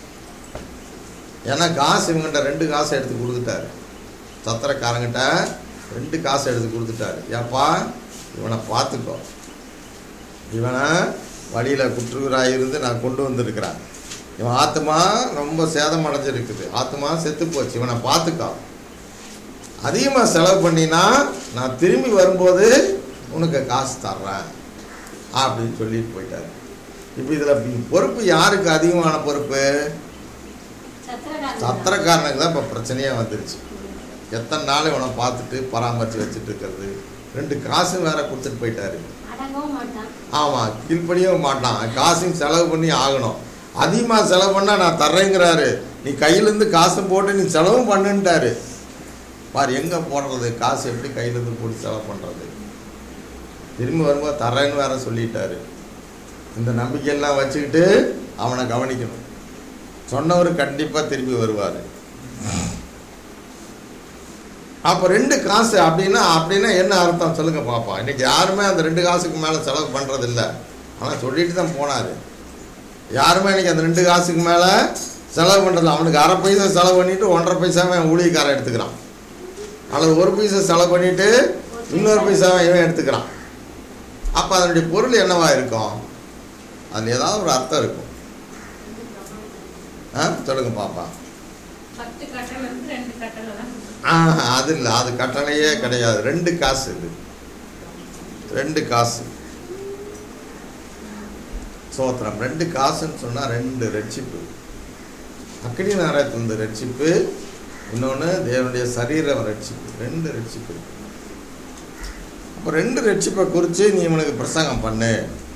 ஏன்னா காசு இவங்கிட்ட 2 காசு எடுத்து கொடுத்துட்டாரு. சத்திரக்காரங்கிட்ட 2 காசு எடுத்து கொடுத்துட்டாரு. ஏப்பா இவனை பார்த்துக்கோ, இவனை வழியில் குற்றுவராக இருந்து நான் கொண்டு வந்திருக்கிறேன். இவன் ஆத்மா ரொம்ப சேதம் அடைஞ்சிருக்குது, ஆத்மா செத்து போச்சு, இவனை பார்த்துக்கோ. அதிகமாக செலவு பண்ணினா நான் திரும்பி வரும்போது உனக்கு காசு தர்றேன் அப்படின்னு சொல்லிட்டு போயிட்டார். இப்போ இதில் பொறுப்பு யாருக்கு அதிகமான பொறுப்பு? சத்திரக்காரனுக்கு தான் இப்போ பிரச்சனையே வந்துருச்சு. எத்தனை நாள் இவனை பார்த்துட்டு பராமரித்து வச்சுட்டு இருக்கிறது. 2 காசும் வேற கொடுத்துட்டு போயிட்டாரு. ஆமாம், கீழ்ப்படியவும் மாட்டான். காசும் செலவு பண்ணி ஆகணும். அதிகமாக செலவு பண்ணால் நான் தர்றேங்கிறாரு. நீ கையிலேருந்து காசும் போட்டு நீ செலவும் பண்ணுன்ட்டாரு. பார் எங்கே போடுறது காசு? எப்படி கையிலேருந்து போட்டு செலவு பண்ணுறது? திரும்பி வரும்போது தர்றேன்னு வேற சொல்லிட்டாரு. இந்த நம்பிக்கையெல்லாம் வச்சுக்கிட்டு அவனை கவனிக்கணும். சொன்னவர் கண்டிப்பாக திரும்பி வருவார். அப்போ 2 காசு அப்படின்னா என்ன அர்த்தம் சொல்லுங்கள் பாப்பா? இன்றைக்கி யாருமே அந்த 2 காசுக்கு மேலே செலவு பண்ணுறதில்ல. ஆனால் சொல்லிட்டு தான் போனார். யாருமே இன்றைக்கி அந்த 2 காசுக்கு மேலே செலவு பண்ணுறதில்ல. அவனுக்கு அரை பைசா செலவு பண்ணிவிட்டு 1.5 பைசாவை ஊழியக்காரன் எடுத்துக்கிறான். அல்லது 1 பைசா செலவு பண்ணிவிட்டு இன்னொரு பைசாவை இவன் எடுத்துக்கிறான். அப்போ அதனுடைய பொருள் என்னவா இருக்கும்? அதில் ஏதாவது ஒரு அர்த்தம் இருக்கும். சொல்லுங்க பாப்பா. அது இல்லை, அது கட்டளையே கிடையாது. 2 காசு. இது 2 காசு. சோத்திரம். 2 காசுன்னு சொன்னால் 2 ரட்சிப்பு. அக்கினி நாராயண ரட்சிப்பு, இன்னொன்று தேவனுடைய சரீரம் ரட்சிப்பு. 2 ரட்சிப்பு. அப்போ 2 ரட்சிப்பை குறித்து நீ இவனுக்கு பிரசங்கம் பண்ணு.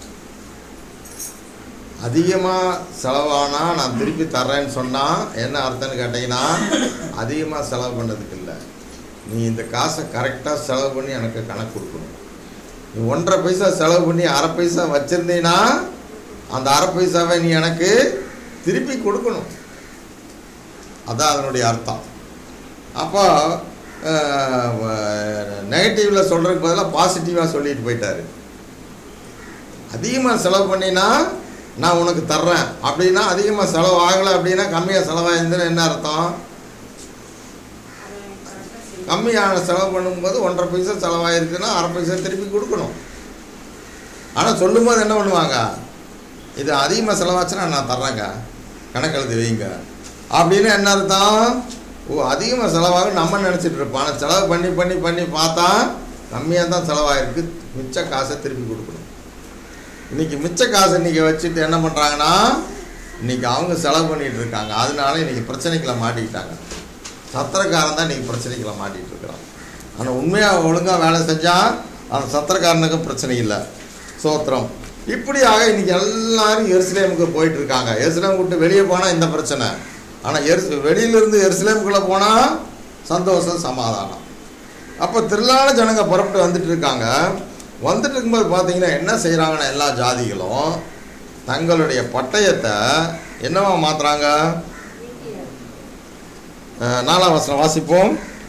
அதிகமாக செலவானால் நான் திருப்பி தர்றேன்னு சொன்னால் என்ன அர்த்தம்னு கேட்டிங்கன்னா அதிகமாக செலவு பண்ணதுக்கு இல்லை. நீ இந்த காசை கரெக்டாக செலவு பண்ணி எனக்கு கணக்கு கொடுக்கணும். நீ 1.5 பைசா செலவு பண்ணி 1/2 பைசா வச்சுருந்தீன்னா அந்த 1/2 பைசாவை நீ எனக்கு திருப்பி கொடுக்கணும். அதான் அதனுடைய அர்த்தம். அப்போ நெகட்டிவில் சொல்கிறதுக்கு பதிலாக பாசிட்டிவாக சொல்லிட்டு போயிட்டார். அதிகமாக செலவு பண்ணினா நான் உனக்கு தர்றேன் அப்படின்னா, அதிகமாக செலவு ஆகலை அப்படின்னா கம்மியாக செலவாயிருந்துன்னு என்ன அர்த்தம்? கம்மியான செலவு பண்ணும்போது 1.5 பைசா செலவாயிருக்குன்னா 1/2 பைசா திருப்பி கொடுக்கணும். ஆனால் சொல்லும்போது என்ன பண்ணுவாங்க, இது அதிகமாக செலவாச்சுன்னா நான் தர்றேங்க, கணக்கு எழுதி வைங்க அப்படின்னு என்ன அர்த்தம்? ஓ, அதிகமாக செலவாக நம்ம நினச்சிட்டு இருப்போம். ஆனால் செலவு பண்ணி பண்ணி பண்ணி பார்த்தா கம்மியாக தான் செலவாயிருக்கு, மிச்ச காசை திருப்பி கொடுக்கணும். இன்றைக்கி மிச்ச காசை இன்றைக்கி வச்சுட்டு என்ன பண்ணுறாங்கன்னா, இன்றைக்கி அவங்க செலவு பண்ணிகிட்டு இருக்காங்க. அதனால இன்றைக்கி பிரச்சனைகளை மாட்டிக்கிட்டாங்க. சத்திரக்காரன் தான் இன்றைக்கி பிரச்சனைகளை மாட்டிகிட்டு இருக்கிறான். ஆனால் உண்மையாக ஒழுங்காக வேலை செஞ்சால் அந்த சத்திரக்காரனுக்கும் பிரச்சனை இல்லை. சோத்திரம். இப்படியாக இன்றைக்கி எல்லாரும் எருசலேமுக்கு போயிட்டுருக்காங்க. எருசலேம் விட்டு வெளியே போனால் இந்த பிரச்சனை. ஆனால் வெளியிலேருந்து எருசலேமுக்குள்ளே போனால் சந்தோஷம், சமாதானம். அப்போ திரளான ஜனங்க புறப்பட்டு வந்துட்டு இருக்காங்க. வந்துட்டு இருக்கும்போது பார்த்தீங்கன்னா என்ன செய்கிறாங்கன்னா, எல்லா ஜாதிகளும் தங்களுடைய பட்டயத்தை என்னவா மாற்றுறாங்க? 4ஆம் வசனம் வாசிப்போம்.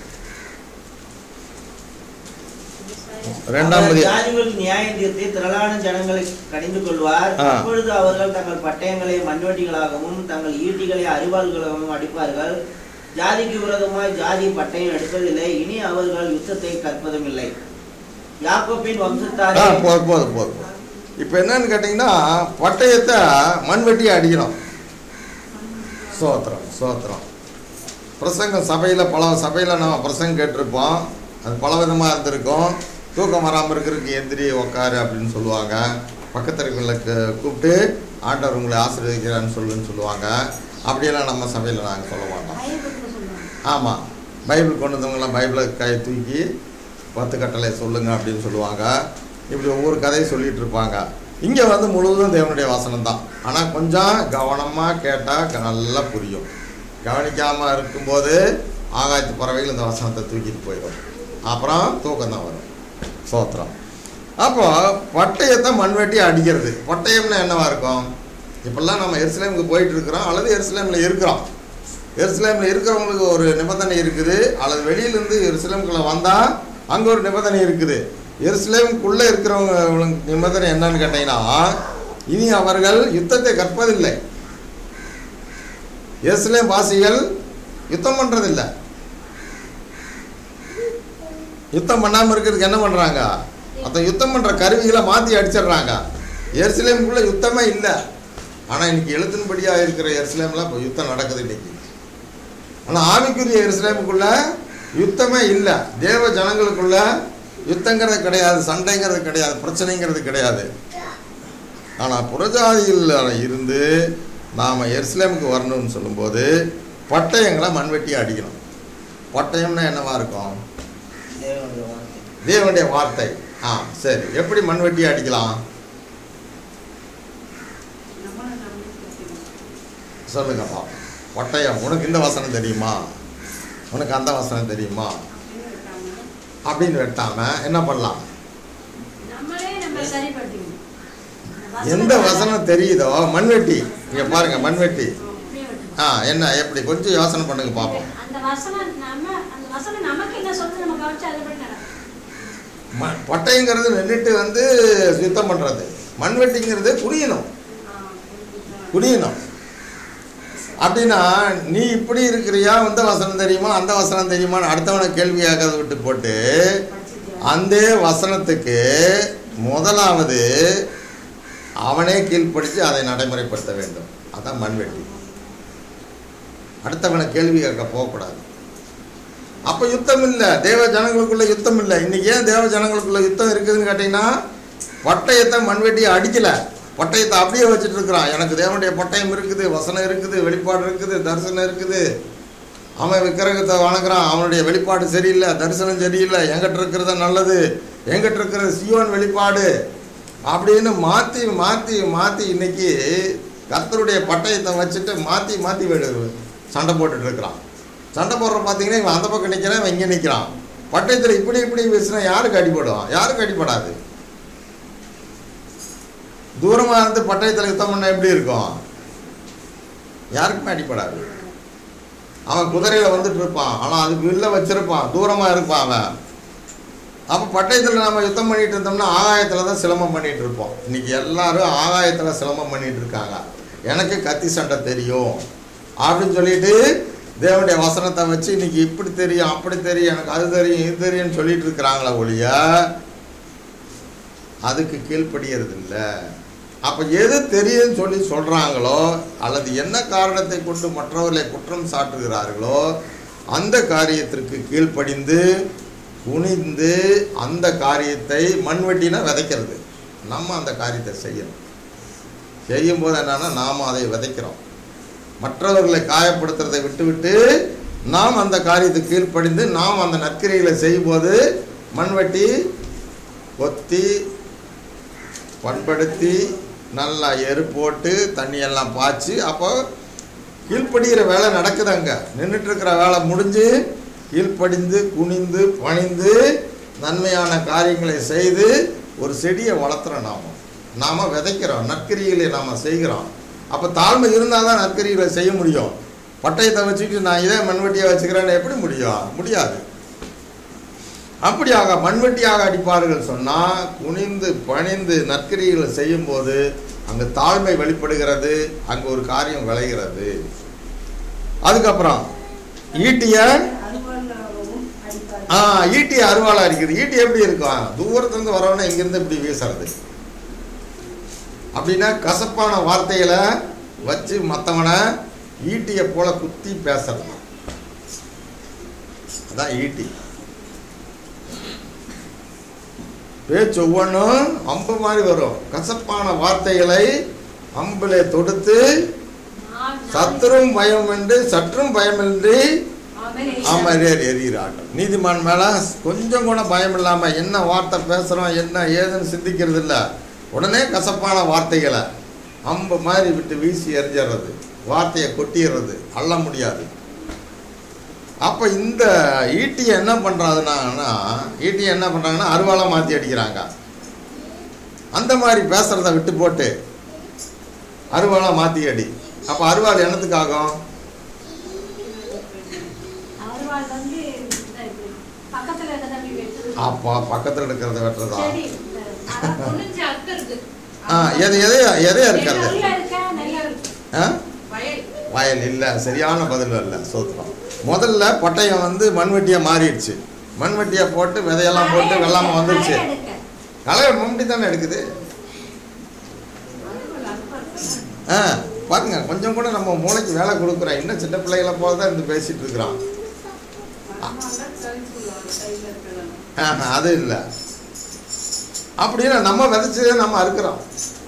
2ஆம் ஜாதிகள் நியாயம் தீர்த்து திரளான ஜனங்களை கடிந்து கொள்வார். அப்பொழுது அவர்கள் தங்கள் பட்டயங்களை மண்வெட்டிகளாகவும் தங்கள் ஈட்டிகளை அரிவாள்களாகவும் அடிப்பார்கள். ஜாதிக்கு விரோதமாய் ஜாதி பட்டயம் எடுப்பதில்லை. இனி அவர்கள் யுத்தத்தை கற்பதும் இல்லை. யாக்கோபின் வம்சத்தாரே, போதும். இப்போ என்னன்னு கேட்டிங்கன்னா, பட்டயத்தை மண்வெட்டி அடிக்கணும். சோத்திரம். பிரசங்கம் சபையில் பல சபையில் நம்ம பிரசங்கம் கேட்டிருப்போம். அது பல விதமாக இருந்திருக்கும். தூக்கம் வராமல் இருக்கிறதுக்கு எந்திரி உக்காரு அப்படின்னு சொல்லுவாங்க. பக்கத்தர்களுக்கு கூப்பிட்டு ஆண்டவர் உங்களை ஆசீர்வதிக்கிறான்னு சொல்லுவாங்க. அப்படியெல்லாம் நம்ம சபையில் நாங்கள் சொல்ல மாட்டோம். ஆமாம், பைபிள் கொண்டு வந்தவங்களாம் பைபிளை தூக்கி 10 கட்டளை சொல்லுங்க அப்படின்னு சொல்லுவாங்க. இப்படி ஒவ்வொரு கதையை சொல்லிகிட்டு இருப்பாங்க. இங்கே வந்து முழுவதும் தேவனுடைய வசனம் தான். ஆனால் கொஞ்சம் கவனமாக கேட்டால் நல்லா புரியும். கவனிக்காமல் இருக்கும்போது ஆகாயத்து பறவைகள் இந்த வசனத்தை தூக்கிட்டு போயிடும். அப்புறம் தூக்கம் தான் வரும். சோத்திரம். அப்போ பட்டயத்தை மண்வெட்டி அடிக்கிறது. பட்டயம்னா என்னவா இருக்கும்? இப்பெல்லாம் நம்ம எருசலேமுக்கு போயிட்டு இருக்கிறோம் அல்லது எருசலேமில் இருக்கிறோம். எருசலேமில் இருக்கிறவங்களுக்கு ஒரு நிபந்தனை இருக்குது, அல்லது வெளியிலேருந்து எருசலேமுக்குள்ளே வந்தால் அங்கே ஒரு நிபந்தனை இருக்குது. எருசலேமுக்குள்ளே இருக்கிறவங்க நிபந்தனை என்னன்னு கேட்டிங்கன்னா, இனி அவர்கள் யுத்தத்தை கற்பதில்லை. எருசலேம் வாசிகள் யுத்தம் பண்ணுறதில்லை. யுத்தம் பண்ணாமல் இருக்கிறதுக்கு என்ன பண்ணுறாங்க? அந்த யுத்தம் பண்ணுற கருவிகளை மாற்றி அடிச்சிடுறாங்க. எருசலேமுக்குள்ளே யுத்தமே இல்லை. ஆனால் இன்னைக்கு எழுத்தின்படியாக இருக்கிற எருசலேமில் இப்போ யுத்தம் நடக்குது இன்னைக்கு. ஆனால் ஆவிக்குரிய எருசலேமுக்குள்ளே யுத்தமே இல்லை. தேவ ஜனங்களுக்குள்ள யுத்தங்கிறது கிடையாது, சண்டைங்கிறது கிடையாது, பிரச்சனைங்கிறது கிடையாது. ஆனால் புறஜாதியில் இருந்து நாம் எருசலேமுக்கு வரணும்னு சொல்லும்போது பட்டயங்களை மண்வெட்டி அடிக்கணும். பட்டயம்னா என்னவா இருக்கும்? தேவனுடைய வார்த்தை. சரி, எப்படி மண்வெட்டி அடிக்கலாம் சொல்லுங்கப்பா. பட்டயம், உனக்கு இந்த வசனம் தெரியுமா, உனக்கு அந்த வசனம் தெரியுமா அப்படின்னு வெட்டாம என்ன பண்ணலாம்? எந்த வசனம் தெரியுதோ மண்வெட்டி. இங்க பாருங்க, மண்வெட்டி. என்ன எப்படி கொஞ்சம் யோசனை பண்ணுங்க பாப்போம். பட்டயங்கிறது நின்றுட்டு வந்து சுத்தம் பண்றது, மண்வெட்டிங்கிறது புரியணும். அப்படின்னா நீ இப்படி இருக்கிறியா, இந்த வசனம் தெரியுமா அந்த வசனம் தெரியுமான்னு அடுத்தவனை கேள்வியாக விட்டு போட்டு அந்த வசனத்துக்கு முதலாவது அவனே கீழ்ப்படுத்தி அதை நடைமுறைப்படுத்த வேண்டும். அதான் மண்வெட்டி. அடுத்தவனை கேள்வி கேட்க போகக்கூடாது. அப்போ யுத்தம் இல்லை, தேவ ஜனங்களுக்குள்ள யுத்தம் இல்லை. இன்னைக்கு ஏன் தேவ ஜனங்களுக்குள்ள யுத்தம் இருக்குதுன்னு கேட்டிங்கன்னா, பட்டயத்தை மண்வெட்டியை அடிக்கலை, பட்டயத்தை அப்படியே வச்சுட்டு இருக்கிறான். எனக்கு தேவனுடைய பட்டயம் இருக்குது, வசனம் இருக்குது, வெளிப்பாடு இருக்குது, தரிசனம் இருக்குது. அவன் விக்கிரகத்தை வணங்குறான், அவனுடைய வெளிப்பாடு சரியில்லை, தரிசனம் சரியில்லை, எங்கிட்ட இருக்கிறது நல்லது, எங்கிட்ட இருக்கிறது சியோன் வெளிப்பாடு அப்படின்னு மாற்றி மாற்றி மாற்றி இன்னைக்கு கர்த்தருடைய பட்டயத்தை வச்சுட்டு மாற்றி சண்டை போட்டுட்டு இருக்கிறான். சண்டை போடுற பார்த்தீங்கன்னா இவன் அந்த பக்கம் நிற்கிறான், இவன் இங்கே நிற்கிறான். பட்டயத்தில் இப்படி இப்படி வீசினா யாருக்கு அடிபடும்? யாருக்கு அடிபடாது. தூரமாக இருந்து பட்டயத்தில் யுத்தம் பண்ண எப்படி இருக்கும்? யாருக்குமே அடிபடாது. அவன் குதிரையில் வந்துட்டு இருப்பான், ஆனால் அதுக்கு வில்ல வச்சிருப்பான், தூரமாக இருப்பான் அவன். அப்போ பட்டயத்தில் நம்ம யுத்தம் பண்ணிட்டு இருந்தோம்னா ஆகாயத்தில் தான் சிலம்பம் பண்ணிட்டு இருப்போம். இன்னைக்கு எல்லாரும் ஆகாயத்தில் சிலம்பம் பண்ணிட்டு இருக்காங்க. எனக்கு கத்தி சண்டை தெரியும் அப்படின்னு சொல்லிட்டு தேவனுடைய வசனத்தை வச்சு இன்னைக்கு இப்படி தெரியும் அப்படி தெரியும் எனக்கு அது தெரியும் இது தெரியும்னு சொல்லிட்டு இருக்கிறாங்களா ஒழிய அதுக்கு கீழ்ப்படியறது இல்லை. அப்போ எது தெரியும்னு சொல்லி சொல்கிறாங்களோ அல்லது என்ன காரணத்தை கொண்டு மற்றவர்களை குற்றம் சாட்டுகிறார்களோ அந்த காரியத்திற்கு கீழ்ப்படிந்து குனிந்து அந்த காரியத்தை மண்வெட்டினா விதைக்கிறது. நம்ம அந்த காரியத்தை செய்யணும். செய்யும்போது என்னன்னா நாம் அதை விதைக்கிறோம். மற்றவர்களை காயப்படுத்துறதை விட்டுவிட்டு நாம் அந்த காரியத்தை கீழ்ப்படிந்து நாம் அந்த நற்கிரைகளை செய்யும்போது மண்வெட்டி கொத்தி பண்படுத்தி நல்லா எரு போட்டு தண்ணியெல்லாம் பாய்ச்சி அப்போ கீழ்ப்படுகிற வேலை நடக்குது. அங்கே நின்றுட்டு இருக்கிற வேலை முடிஞ்சு கீழ்ப்படிந்து குனிந்து பணிந்து நன்மையான காரியங்களை செய்து ஒரு செடியை வளர்த்துறோம். நாம் விதைக்கிறோம், நற்கிரிகளை நாம் செய்கிறோம். அப்போ தாழ்மை இருந்தால் தான் நற்கிரிகளை செய்ய முடியும். பட்டயத்தை வச்சுட்டு நான் இதே மண்வெட்டியை வச்சுக்கிறேன்னு எப்படி முடியும்? முடியாது. அப்படியாக மண்வெட்டியாக அடிப்பார்கள் சொன்னால் குனிந்து பணிந்து நற்கிரிகளை செய்யும்போது அங்கே தாழ்மை வெளிப்படுகிறது, அங்கே ஒரு காரியம் விளைகிறது. அதுக்கப்புறம் ஈட்டிய ஈட்டி அருவாளை அடிக்கிறது. ஈட்டி எப்படி இருக்கும்? தூரத்துலேருந்து வரவனா இங்கேருந்து இப்படி வீசுறது. அப்படின்னா கசப்பான வார்த்தைகளை வச்சு மற்றவனை ஈட்டியை போல குத்தி பேசுறது. அதான் ஈட்டி. பேச்சு ஒவ்வொன்றும் அம்பு மாதிரி வரும். கசப்பான வார்த்தைகளை அம்பிலே தொடுத்து சற்றும் பயமின்றி சற்றும் பயமின்றி அமரேர் எறிகிறார்கள். நீதிமான் மேலே கொஞ்சம் கூட பயம் இல்லாமல் என்ன வார்த்தை பேசுகிறோம் என்ன ஏதுன்னு சிந்திக்கிறது இல்லை. உடனே கசப்பான வார்த்தைகளை அம்பு மாதிரி விட்டு வீசி எறிஞ்சிடுறது, வார்த்தையை கொட்டிடுறது, அள்ள முடியாது. அப்போ இந்த ஈட்டியை என்ன பண்ணுறாங்கன்னா அருவாளாக மாற்றி அடிக்கிறாங்க. அந்த மாதிரி பேசுகிறத விட்டு போட்டு அருவாளாக மாற்றி அடி. அப்போ அருவாள் என்னத்துக்காகும்? அப்போ பக்கத்தில் இருக்கிறத வெட்டுறதா? எது எது எது இருக்கிறது? வயல் இல்லை, சரியான பதில் இல்லை. சோத்திரம். முதல்ல பட்டயம் மண்வெட்டியை மாறிடுச்சு. மண்வெட்டியை போட்டு விதையெல்லாம் போட்டு வெள்ளாமல் வந்துடுச்சு. களை மம்டி தானே எடுக்குது. பாருங்க, கொஞ்சம் கூட நம்ம மூளைக்கு வேலை கொடுக்குறோம். இன்னும் சின்ன பிள்ளைகளை போல தான் இருந்து பேசிட்டு இருக்கிறோம். அது இல்லை. அப்படின்னா நம்ம விதைச்சதை நம்ம அறுக்கிறோம்.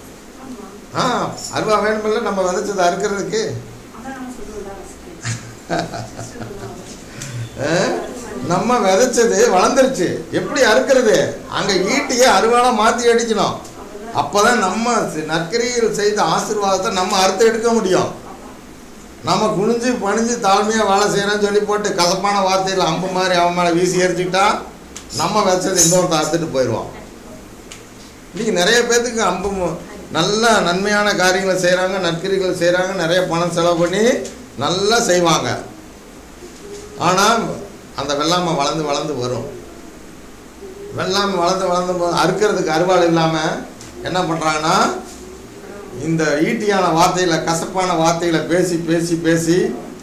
அருவா வேணுமில்ல நம்ம விதைச்சதை அறுக்கிறதுக்கு. நம்ம விதைச்சது வளர்ந்துருச்சு, எப்படி அறுக்கிறது? அங்க ஈட்டியை அருவாளா மாத்தி அடிக்கணும். அப்பதான் நம்ம நற்கிரியில் செய்த ஆசீர்வாதத்தை நம்ம அறுத்து எடுக்க முடியும். நம்ம குனிஞ்சு பணிஞ்சு தாழ்மையா வேலை செய்யறோம்னு சொல்லி போட்டு கசப்பான வார்த்தையில் அம்பு மாதிரி அவன் மேலே வீசி எரிச்சுக்கிட்டா நம்ம விதைச்சது இன்னொருத்த அறுத்துட்டு போயிடுவோம். இன்னைக்கு நிறைய பேர்த்துக்கு அம்பு நல்ல நன்மையான காரியங்களை செய்கிறாங்க, நற்கிரிகள் செய்கிறாங்க, நிறைய பணம் செலவு பண்ணி நல்லா செய்வாங்க. ஆனால் அந்த வெள்ளாமை வளர்ந்து வளர்ந்து வரும். வெள்ளாமை வளர்ந்து வளர்ந்து அறுக்கிறதுக்கு அருவாள் இல்லாமல் என்ன பண்ணுறாங்கன்னா இந்த ஈட்டியான வார்த்தைகளை கசப்பான வார்த்தைகளை பேசி பேசி பேசி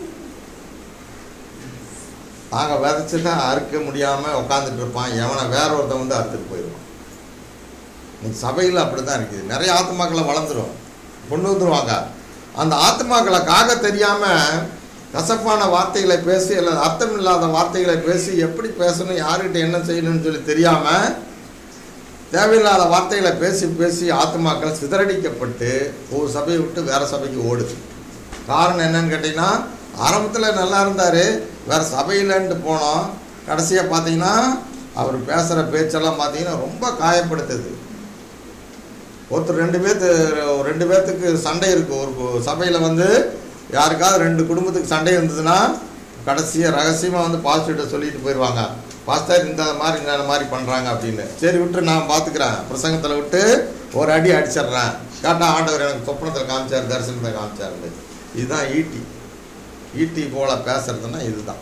நாங்கள் விதைச்சுட்டா அறுக்க முடியாமல் உட்காந்துட்டு இருப்பான். எவனை வேற ஒருத்தன் அறுத்துட்டு போயிடுவான். இன்னைக்கு சபையில் அப்படி தான் இருக்குது. நிறைய ஆத்மாக்களை வளர்ந்துடும், கொண்டு வந்துடுவாங்க. அந்த ஆத்மாக்களை காக்க தெரியாமல் கசப்பான வார்த்தைகளை பேசி அல்லது அர்த்தம் இல்லாத வார்த்தைகளை பேசி எப்படி பேசணும், யார்கிட்ட என்ன செய்யணும்னு சொல்லி தெரியாமல் தேவையில்லாத வார்த்தைகளை பேசி பேசி ஆத்மாக்கள் சிதறடிக்கப்பட்டு ஒரு சபையை விட்டு வேறு சபைக்கு ஓடுது. காரணம் என்னன்னு கேட்டிங்கன்னா, ஆரம்பத்தில் நல்லா இருந்தார், வேறு சபையிலன்ட்டு போனோம். கடைசியாக பார்த்தீங்கன்னா அவர் பேசுகிற பேச்செல்லாம் பார்த்தீங்கன்னா ரொம்ப காயப்படுத்துது. ஒருத்தர் ரெண்டு பேர்த்துக்கு சண்டை இருக்குது. ஒரு சபையில் யாருக்காவது 2 குடும்பத்துக்கு சண்டை இருந்ததுன்னா கடைசியாக ரகசியமாக பாஸ்டர்கிட்ட சொல்லிட்டு போயிடுவாங்க. பாஸ்டர் இந்த மாதிரி பண்ணுறாங்க அப்படின்னு. சரி விட்டு நான் பார்த்துக்கிறேன், பிரசங்கத்தில் விட்டு ஒரு அடி அடிச்சிட்றேன், கேட்டால் ஆண்டவர் எனக்கு சொப்பனத்தில் காமிச்சார், தரிசனத்தை காமிச்சாரு. இதுதான் ஈட்டி போல் பேசுறதுன்னா இதுதான்.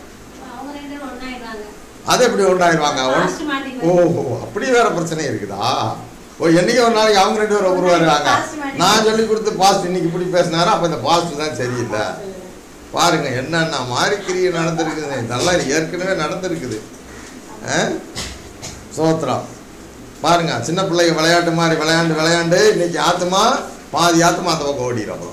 அது எப்படி ஒன்றாயிருவாங்க? ஓஹோ, அப்படி வேற பிரச்சனை இருக்குதா? என்னைக்கு ஒரு நாளைக்கு அவங்க 2 பேரும் உருவாருவாங்க. நான் சொல்லி கொடுத்து பாஸ்ட் இன்னைக்கு இப்படி பேசினாரு, அப்போ இந்த பாஸ்ட் தான் சரியில்லை. பாருங்க என்னென்ன மாதிரி கிரியை நடந்திருக்குது, நல்லா ஏற்கனவே நடந்திருக்குது. சோத்திரம். பாருங்க, சின்ன பிள்ளைங்க விளையாட்டு மாதிரி விளையாண்டு இன்னைக்கு ஆத்துமா பாதி ஆத்துமா அந்த பக்கம் ஓடிடும்.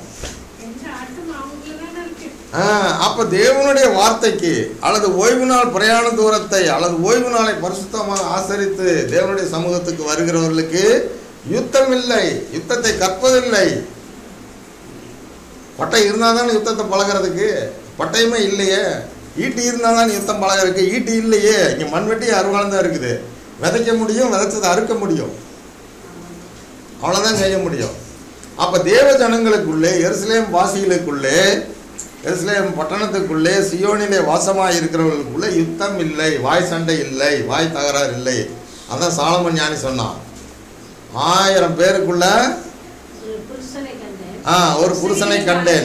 அப்போ தேவனுடைய வார்த்தைக்கு அல்லது ஓய்வு நாள் பிரயாண தூரத்தை அல்லது ஓய்வு நாளை பரிசுத்தமாக ஆசரித்து தேவனுடைய சமூகத்துக்கு வருகிறவர்களுக்கு யுத்தம் இல்லை, யுத்தத்தை கற்பதில்லை. பட்டை இருந்தால் தானே யுத்தத்தை பழகிறதுக்கு, பட்டயமே இல்லையே. ஈட்டி இருந்தால் தான் யுத்தம் பழகிறதுக்கு, ஈட்டி இல்லையே. இங்கே மண்வெட்டி அறுவாள் தான் இருக்குது, விதைக்க முடியும், விதைச்சதை அறுக்க முடியும், அவ்வளோதான் செய்ய முடியும். அப்போ தேவ ஜனங்களுக்குள்ளே, எருசலேம் வாசிகளுக்குள்ளே, எருசலேம் பட்டணத்துக்குள்ளே, சியோனிலே வாசமாக இருக்கிறவர்களுக்குள்ளே யுத்தம் இல்லை, வாய் சண்டை இல்லை, வாய் தகராறு இல்லை. அதான் சாலமன் ஞானி சொன்னான், 1000 பேருக்குள்ள ஒரு புருஷனை கண்டேன்,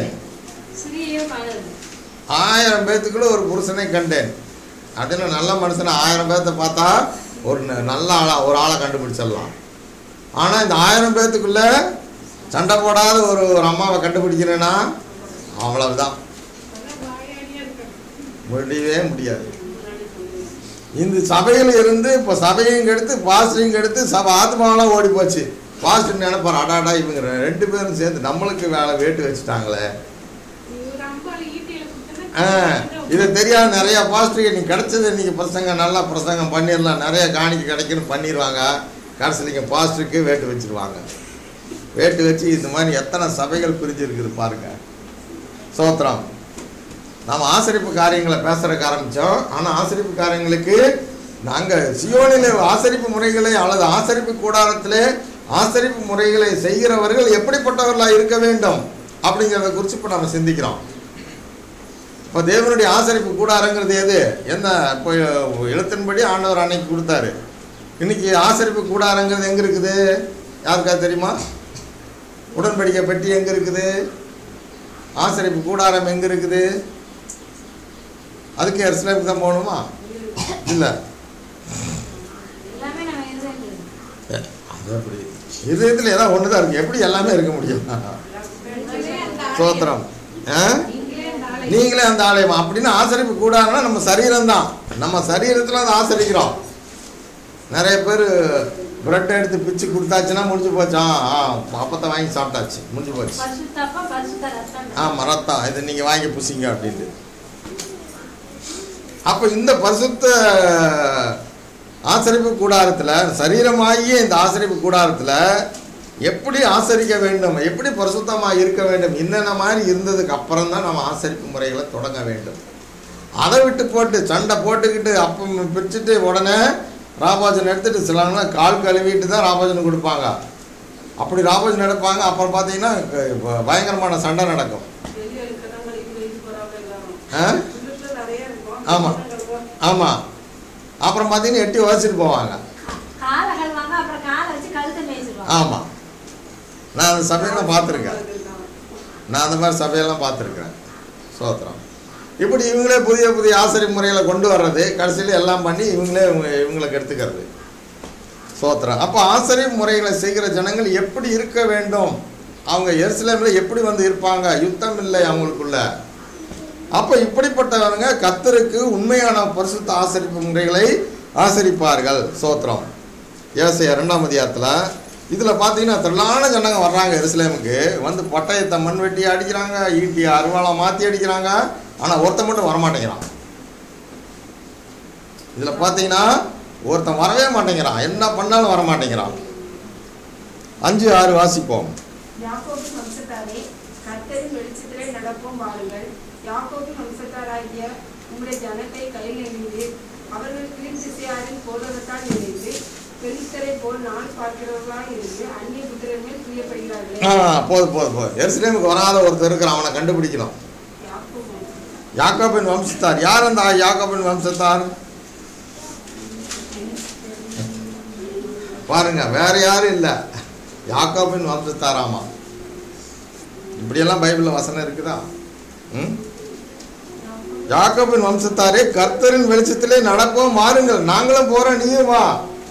1000 பேத்துக்குள்ள ஒரு புருஷனை கண்டேன். அப்படின்னு நல்ல மனுஷனை 1000 பேர்த்த பார்த்தா ஒரு நல்ல ஒரு ஆளை கண்டுபிடிச்சிடலாம். ஆனால் இந்த 1000 பேத்துக்குள்ள சண்டை போடாத ஒரு அம்மாவை கண்டுபிடிக்கிறேன்னா அவ்வளவுதான், முடியவே முடியாது. இந்த சபையில் இருந்து இப்போ சபையும் கெடுத்து பாஸ்டரையும் கெடுத்து சபை ஆத்மாவெல்லாம் ஓடி போச்சு. பாஸ்டர் நினைப்பார், அடாடா இவங்க 2 பேரும் சேர்ந்து நம்மளுக்கு வேட்டு வச்சுட்டாங்களே. இது தெரியாத நிறையா பாஸ்டருக்கு நீ கிடைச்சது இன்னைக்கு பிரசங்கம் நல்லா பிரசங்கம் பண்ணிடலாம், நிறைய காணிக்கு கிடைக்குன்னு பண்ணிடுவாங்க. கடைசியில் இங்கே பாஸ்டருக்கு வேட்டு வச்சுருவாங்க. வேட்டு வச்சு இந்த மாதிரி எத்தனை சபைகள் பிரிஞ்சிருக்குது பாருங்க. சோத்திரம். நாம் ஆசரிப்பு காரியங்களை பேசுறதுக்கு ஆரம்பித்தோம். ஆனால் ஆசரிப்பு காரியங்களுக்கு நாங்கள் சியோனிலே ஆசரிப்பு முறைகளை அல்லது ஆசரிப்பு கூடாரத்திலே ஆசரிப்பு முறைகளை செய்கிறவர்கள் எப்படிப்பட்டவர்களாக இருக்க வேண்டும் அப்படிங்கிறத குறித்து இப்போ நம்ம சிந்திக்கிறோம். இப்போ தேவனுடைய ஆசரிப்பு கூடாரங்கிறது எது என்ன? இப்போ எழுத்தின்படி ஆண்டவர் அன்னைக்கு கொடுத்தாரு. இன்னைக்கு ஆசரிப்பு கூடாரங்கிறது எங்கே இருக்குது? யாருக்கா தெரியுமா? உடன்படிக்கை பெட்டி எங்கே இருக்குது? ஆசரிப்பு கூடாரம் எங்கே இருக்குது? அதுக்கு எருசலேமுக்கு தான் போகணுமா? இல்லை, அது அப்படி இதயத்தில் ஏதாவது ஒன்று தான் இருக்குது. எப்படி எல்லாமே இருக்க முடியும்? சோத்திரம். நீங்களே அந்த ஆலயம் அப்படின்னு ஆசரிப்பு கூடாதுன்னா நம்ம சரீரம் தான், நம்ம சரீரத்தில் அதை ஆசரிக்கிறோம். நிறைய பேர் பிரெட் எடுத்து பிச்சு கொடுத்தாச்சுன்னா முடிஞ்சு போச்சான், அப்பத்தை வாங்கி சாப்பிட்டாச்சு, முடிஞ்சு போச்சு. ஆமாம், ரத்தம் இது நீங்கள் வாங்கி புசிங்க அப்படின்ட்டு. அப்போ இந்த பரிசுத்த ஆசரிப்பு கூடாரத்தில், சரீரமாகிய இந்த ஆசரிப்பு கூடாரத்தில் எப்படி ஆசரிக்க வேண்டும், எப்படி பரிசுத்தமாக இருக்க வேண்டும், என்னென்ன மாதிரி இருந்ததுக்கு அப்புறம் தான் நம்ம ஆசரிப்பு முறைகளை தொடங்க வேண்டும். அதை விட்டு போட்டு சண்டை போட்டுக்கிட்டு அப்போ பிரிச்சுட்டு உடனே ராபோஜன் எடுத்துகிட்டு சிலவங்க கால் கழுவிட்டு தான் ராபோஜன் கொடுப்பாங்க. அப்படி ராபோஜன் எடுப்பாங்க. அப்புறம் பார்த்தீங்கன்னா பயங்கரமான சண்டை நடக்கும். ஆமாம் ஆமாம். அப்புறம் பார்த்தீங்கன்னா எட்டி வச்சுட்டு போவாங்க. ஆமாம், நான் அந்த சபையெல்லாம் பார்த்துருக்கேன். நான் அந்த மாதிரி சபையெல்லாம் பார்த்துருக்கேன். சோத்திரம். இப்படி இவங்களே புதிய புதிய ஆசரிப்பு முறைகளை கொண்டு வர்றது, கடைசியில் எல்லாம் பண்ணி இவங்களுக்கு எடுத்துக்கிறது. சோத்திரம். அப்போ ஆசரிப்பு முறைகளை செய்கிற ஜனங்கள் எப்படி இருக்க வேண்டும், அவங்க எருசலேமில் எப்படி வந்து இருப்பாங்க, யுத்தம் இல்லை அவங்களுக்குள்ள. அப்போ இப்படிப்பட்டவங்க கர்த்தருக்கு உண்மையான பரிசுத்த ஆசரிப்பு முறைகளை ஆசரிப்பார்கள். சோத்திரம். ஏசாயா 2ஆம் அதிகாரத்தில் இதில் பார்த்தீங்கன்னா திரளான ஜனங்க வர்றாங்க எருசலேமுக்கு. வந்து பட்டயத்தை மண் வெட்டி அடிக்கிறாங்க, ஈட்டி அருவாளை மாற்றி அடிக்கிறாங்க. ஆனால் ஒருத்தன் மட்டும் வரமாட்டேங்கிறான். இதில் பார்த்தீங்கன்னா ஒருத்தன் வரவே மாட்டேங்கிறான், என்ன பண்ணாலும் வரமாட்டேங்கிறான். 5-6 வாசிப்போம். யாக்கோபின் வம்சத்தாரே, கர்த்தரின் வெளிச்சத்திலே நடப்போம் வாருங்கள். யாக்கோபின் வம்சத்தாராகிய உம்முடைய ஜனத்தை கையில் எறிந்து அவர்கள் கீழ் திசையாரின் போதகத்தால் நிறைந்து பெலிஸ்தரை போல் நான் பார்க்கிறவர்களாக இருந்து அந்நிய புத்திரர் மேல் பிரியப்படுகிறார்கள். போதும். எருசலேமுக்கு வராத ஒருத்தர் இருக்கிறான், அவனை கண்டுபிடிக்கணும். யாக்கோபின் வம்சத்தார் யார்? அந்த யாக்கோபின் வம்சத்தார் பாருங்க, வேற யாரும் இல்லை, யாக்கோபின் வம்சத்தாராமா. இப்படியெல்லாம் பைபிளில் வசனம் இருக்குதா? யாக்கோபின் வம்சத்தாரே, கர்த்தரின் வெளிச்சத்திலே நடப்போம் வாருங்கள். நாங்களும் போறோம், நீயும் வா.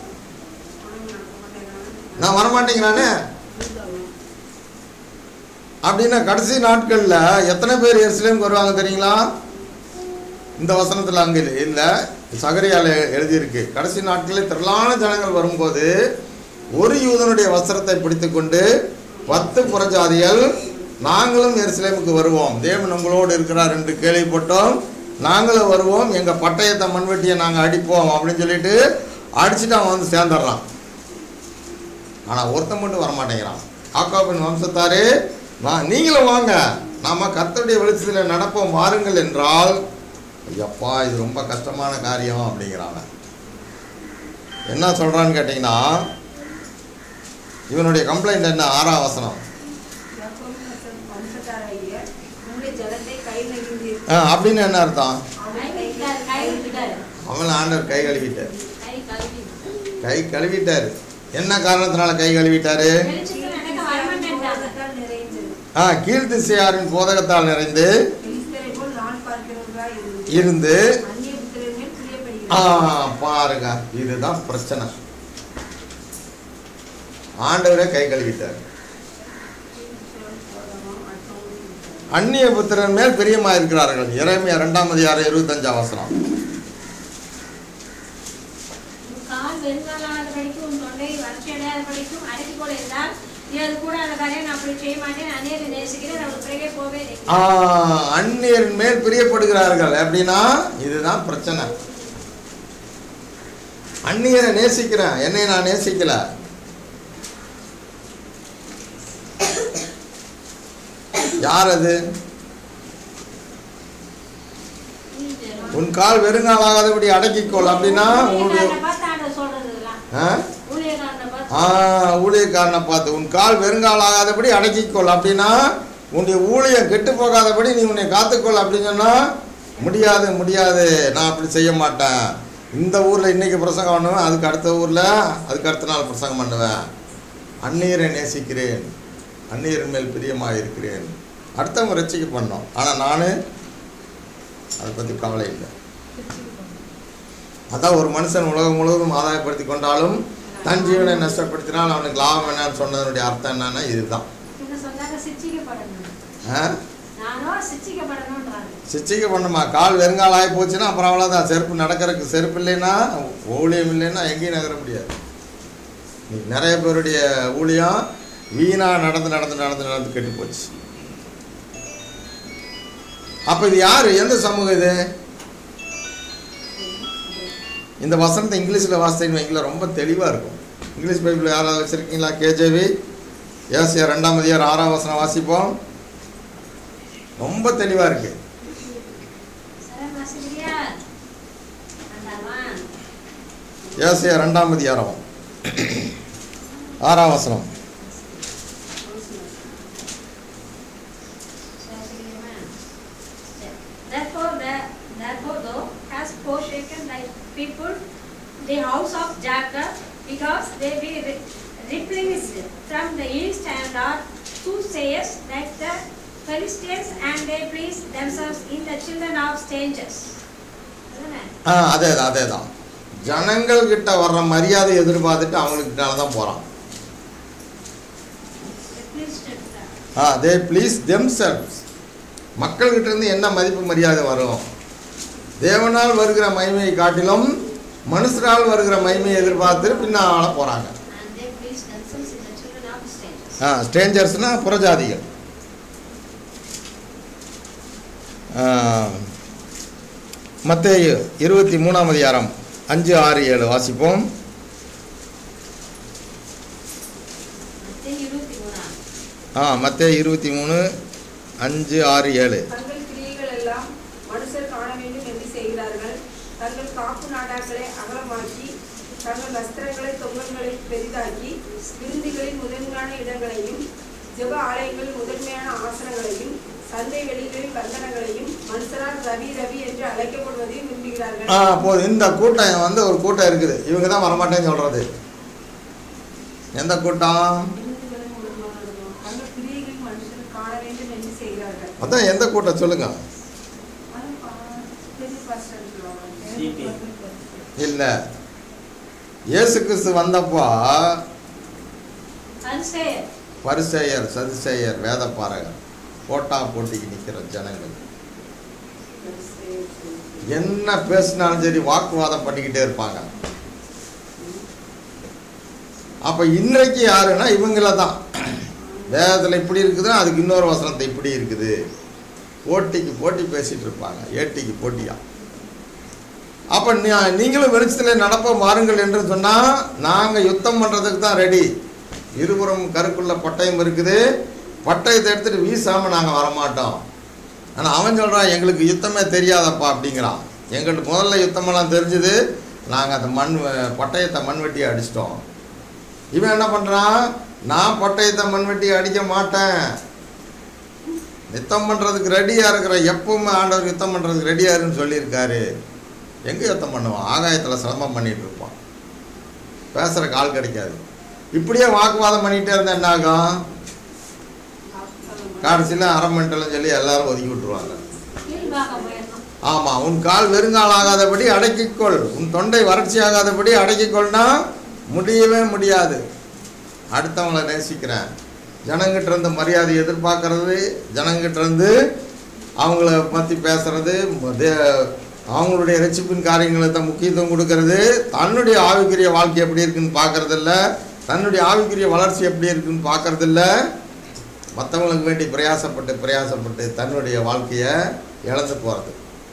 நான் வரமாட்டேங்கிறானே அப்படின்னா கடைசி நாட்கள்ல எத்தனை பேர் எருசலேமுக்கு வருவாங்க தெரியுங்களா? இந்த வசனத்தில் அங்கே இல்லை, சகரியால எழுதியிருக்கு. கடைசி நாட்களில் திரளான ஜனங்கள் வரும்போது ஒரு யூதனுடைய வஸ்திரத்தை பிடித்து கொண்டு 10 புறஜாதிகள் நாங்களும் எருசலேமுக்கு வருவோம், தேவன் உங்களோடு இருக்கிறார் என்று கேள்விப்பட்டோம், நாங்களும் வருவோம், எங்கள் பட்டயத்தை மண்வெட்டியை நாங்கள் அடிப்போம் அப்படின்னு சொல்லிட்டு அடிச்சுட்டு அவன் வந்து சேர்ந்துடுறான். ஆனால் ஒருத்தன் மட்டும் வரமாட்டேங்கிறான். யாக்கோபின் வம்சத்தாரே, நீங்களும் வாங்க, நாம கர்த்தருடைய வெளிச்சத்தில் நடப்போம் வாருங்கள் என்றால், ஐயப்பா இது ரொம்ப கஷ்டமான காரியம் அப்படிங்கிறாங்க. என்ன சொல்றான்னு கேட்டீங்கன்னா, இவனுடைய கம்ப்ளைண்ட் என்ன? 6ஆம் வசனம். அப்படின்னு என்ன அர்த்தம்? அவன் ஆண்டவர் கை கழுவிட்டார். கை கழுவிட்டாரு. என்ன காரணத்தினால கை கழுவிட்டாரு? கீழ்த்திசையாரின் போதகத்தால் நிறைந்து இருந்து. பாருங்க, இதுதான் பிரச்சனை. ஆண்டவரே கை கழுவிட்டார். அந்நிய புத்திரன் மேல் பிரியமாயிருக்கிறார்கள். எரேமியா 2ஆம் அதிகாரம் 25ஆம் வசனம். அந்நியரின் மேல் பிரியப்படுகிறார்கள் அப்படின்னா இதுதான் பிரச்சனை. அந்நியரை நேசிக்கிறேன், என்னை நான் நேசிக்கல. யார் அது? உன் கால் வெறுங்கால் ஆகாதபடி அடக்கிக்கொள் அப்படின்னா ஊழியக்காரனை பார்த்து உன் கால் வெறுங்கால் ஆகாதபடி அடக்கிக்கொள் அப்படின்னா உன்னுடைய ஊழியம் கெட்டு போகாதபடி நீ உன்னை காத்துக்கொள் அப்படின்னு சொன்னா முடியாது முடியாது, நான் அப்படி செய்ய மாட்டேன். இந்த ஊரில் இன்னைக்கு பிரசங்கம் பண்ணுவேன், அதுக்கு அடுத்த ஊரில் அதுக்கு அடுத்த நாள் பிரசங்கம் பண்ணுவேன். அந்நியரை நேசிக்கிறேன், அந்நியரின் மேல் பிரியமாக இருக்கிறேன். அடுத்தவங்க ரட்சிக்க பண்ணோம், ஆனால் நான் அதை பற்றி கவலை இல்லை. அதான் ஒரு மனுஷன் உலகம் முழுவதும் ஆதாயப்படுத்தி கொண்டாலும் தன் ஜீவனை நஷ்டப்படுத்தினால் அவனுக்கு லாபம் என்னன்னு சொன்னதனுடைய அர்த்தம் என்னன்னா இதுதான். சிச்சிக்க பண்ணுமா? கால் வெறுங்கால் ஆகி போச்சுன்னா அப்புறம் அவ்வளோதான். செருப்பு நடக்கிறதுக்கு செருப்பு இல்லைன்னா, ஊழியம் இல்லைன்னா எங்கேயும் நகர முடியாது. நிறைய பேருடைய ஊழியம் வீணாக நடந்து நடந்து நடந்து நடந்து கெட்டு போச்சு. அப்போ இது யார்? எந்த சமூகம் இது? இந்த வசனத்தை இங்கிலீஷில் வாசித்தீங்கன்னு வைக்கல, ரொம்ப தெளிவாக இருக்கும். இங்கிலீஷ் பைபிள் யாராவது வச்சுருக்கீங்களா? கேஜேவி ஏசியா 2ஆம் அதிகாரம் 6ஆம் வசனம் வாசிப்போம். ரொம்ப தெளிவாக இருக்கு. ஏசியா 2ஆம் அதிகாரம் 6ஆம் வசனம். Therefore thou hast forsaken thy people, the house of Jacob, because they be replenished from the east and are soothsayers like the Philistines, and they please themselves in the children of strangers. அதேதான். ஜனங்கள் கிட்ட வர்ற மரியாதை எதிர்பார்த்துட்டு அவங்களுக்கிட்ட தான் போறான். they please themselves. மக்கள்கிட்ட இருந்து என்ன மதிப்பு மரியாதை வரும்? தேவனால் வருகிற மகிமையை காட்டிலும் மனுஷரால் வருகிற மகிமையை எதிர்பார்த்து பின்னால போறாங்க. ஸ்ட்ரேஞ்சர்ஸ்னா புறஜாதிகள். மத்தேயு 23ஆம் அதிகாரம் 5, 6, 7 வாசிப்போம். மத்தேயு 23, 5, 6, 7. தங்கள் கிரியைகள் எல்லாம் மனுஷர் காண வேண்டும் என்று செய்கிறார்கள். தங்கள் காப்பு நாடாக்களை அகலமாக்கி, தங்கள் வஸ்திரங்களை தொங்கல்களை பெரிதாக்கி, விருந்துகளின் முதன்மையான இடங்களையும் ஜெப ஆலயங்களில் முதன்மையான ஆசனங்களையும் சந்தை வெளிகளில் பந்தனங்களையும் மனுஷரால் ரவி ரவி என்று அழைக்கப்படுவதையும் விரும்புகிறார்கள். போதும். இந்த கூட்டம் ஒரு கூட்டம் இருக்குது, இவங்க தான் வரமாட்டேன்னு சொல்றது. எந்த கூட்டம்? அந்த கிரியைகள் மனுஷர் காண வேண்டும் என்று செய்கிறார்கள். அதான் எந்த கூட்டம் சொல்லுங்க. இல்லை, இயேசு கிறிஸ்து வந்தப்போ பரிசேயர் சதுசேயர் வேதப்பாரகர் போட்டிக்கு நிற்கிற ஜனங்கள் என்ன பேசினாலும் சரி வாக்குவாதம் பண்ணிக்கிட்டே இருப்பாங்க. அப்ப இன்றைக்கு யாருன்னா இவங்கள தான். வேதத்தில் இப்படி இருக்குதுன்னா அதுக்கு இன்னொரு வசனத்தை இப்படி இருக்குது, போட்டிக்கு போட்டி பேசிட்டு இருப்பாங்க, ஏட்டிக்கு போட்டியா. அப்ப நீங்களும் வெளிச்சத்தில் நடப்ப மாறுங்கள் என்று சொன்னா நாங்க யுத்தம் பண்றதுக்கு தான் ரெடி. இருபுறம் கருக்குள்ள பட்டயம் இருக்குது, பட்டயத்தை எடுத்துட்டு வீசாம நாங்க வரமாட்டோம். ஆனா அவன் சொல்றான் எங்களுக்கு யுத்தமே தெரியாதப்பா அப்படிங்கிறான். எங்கள்கிட்ட முதல்ல யுத்தமெல்லாம் தெரிஞ்சுது, நாங்க அந்த பட்டயத்தை மண்வெட்டியை அடிச்சிட்டோம். இவன் என்ன பண்றான், நான் பட்டயத்தை மண்வெட்டியை அடிக்க மாட்டேன், யுத்தம் பண்றதுக்கு ரெடியா இருக்கிற, எப்பவுமே ஆண்டவர் யுத்தம் பண்றதுக்கு ரெடியா இருக்குன்னு சொல்லியிருக்காரு. எங்கே யுத்தம் பண்ணுவான்? ஆகாயத்தில் சிரமம் பண்ணிட்டு இருப்பான், பேசுறதுக்கு ஆள் கிடைக்காது. இப்படியே வாக்குவாதம் பண்ணிகிட்டே இருந்தால் என்ன ஆகும்? கடைசியில் அரை மண்டலம் சொல்லி எல்லாரும் ஒதுக்கி விட்டுருவாங்க. ஆமாம், உன் கால் வெறுங்கால் ஆகாதபடி அடக்கிக்கொள், உன் தொண்டை வறட்சி ஆகாதபடி அடக்கிக்கொள்னா முடியவே முடியாது. அடுத்தவங்களை நேசிக்கிறேன், ஜனங்கிட்ட இருந்து மரியாதை எதிர்பார்க்கறது, ஜனங்கிட்ட இருந்து அவங்கள பற்றி பேசுறது, அவங்களுடைய ரட்சிப்பின் காரியங்களுக்கு தான் முக்கியத்துவம் கொடுக்கறது, தன்னுடைய ஆவிக்குரிய வாழ்க்கை எப்படி இருக்குன்னு பார்க்கறதில்ல, தன்னுடைய ஆவிக்குரிய வளர்ச்சி எப்படி இருக்குன்னு பார்க்கறதில்ல, மற்றவங்களுக்கு வேண்டி பிரயாசப்பட்டு தன்னுடைய வாழ்க்கையை இழந்து போகிறது.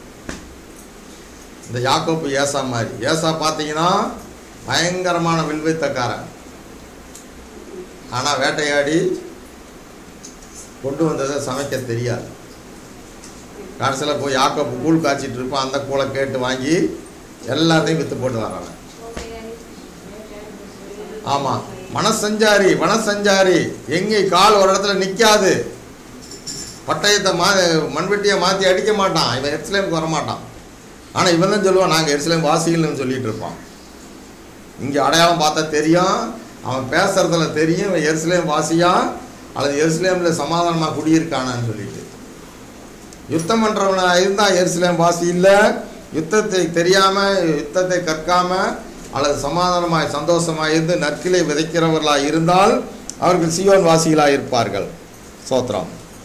இந்த யாக்கோப்பு ஏசா மாதிரி. ஏசா பார்த்தீங்கன்னா பயங்கரமான வில்வைத்தக்காரன், ஆனால் வேட்டையாடி கொண்டு வந்ததை சமைக்க தெரியாது. கடைசியில் போய் யாக்கோப்பு கூழ் காய்ச்சிட்டு இருப்பான், அந்த கூழை கேட்டு வாங்கி எல்லாத்தையும் விற்று போட்டு வராங்க. ஆமாம், வனசஞ்சாரி எங்கே கால் ஒரு இடத்துல நிற்காது. பட்டயத்தை மண்வெட்டியை மாற்றி அடிக்க மாட்டான், இவன் எருசலேமுக்கு வரமாட்டான். ஆனால் இவன் தான் சொல்லுவான் நாங்கள் எருசலேம் வாசிகள்னு சொல்லிட்டு இருப்பான். இங்கே அடையாளம் பார்த்தா தெரியும், அவன் பேசுறதுல தெரியும் இவன் எருசலேம் வாசியா அல்லது எருசலேமில் சமாதானமாக குடியிருக்கானான்னு சொல்லிட்டு. யுத்தம் பண்ணுறவனா இருந்தால் எருசலேம் வாசி இல்லை, யுத்தத்தை தெரியாமல் யுத்தத்தை கற்காமல் அல்லது சமாதானமாய் சந்தோஷமாக இருந்து நற்கிளை விதைக்கிறவர்களாக இருந்தால் அவர்கள் சீயோன் வாசிகளாக இருப்பார்கள். சோத்ரம்.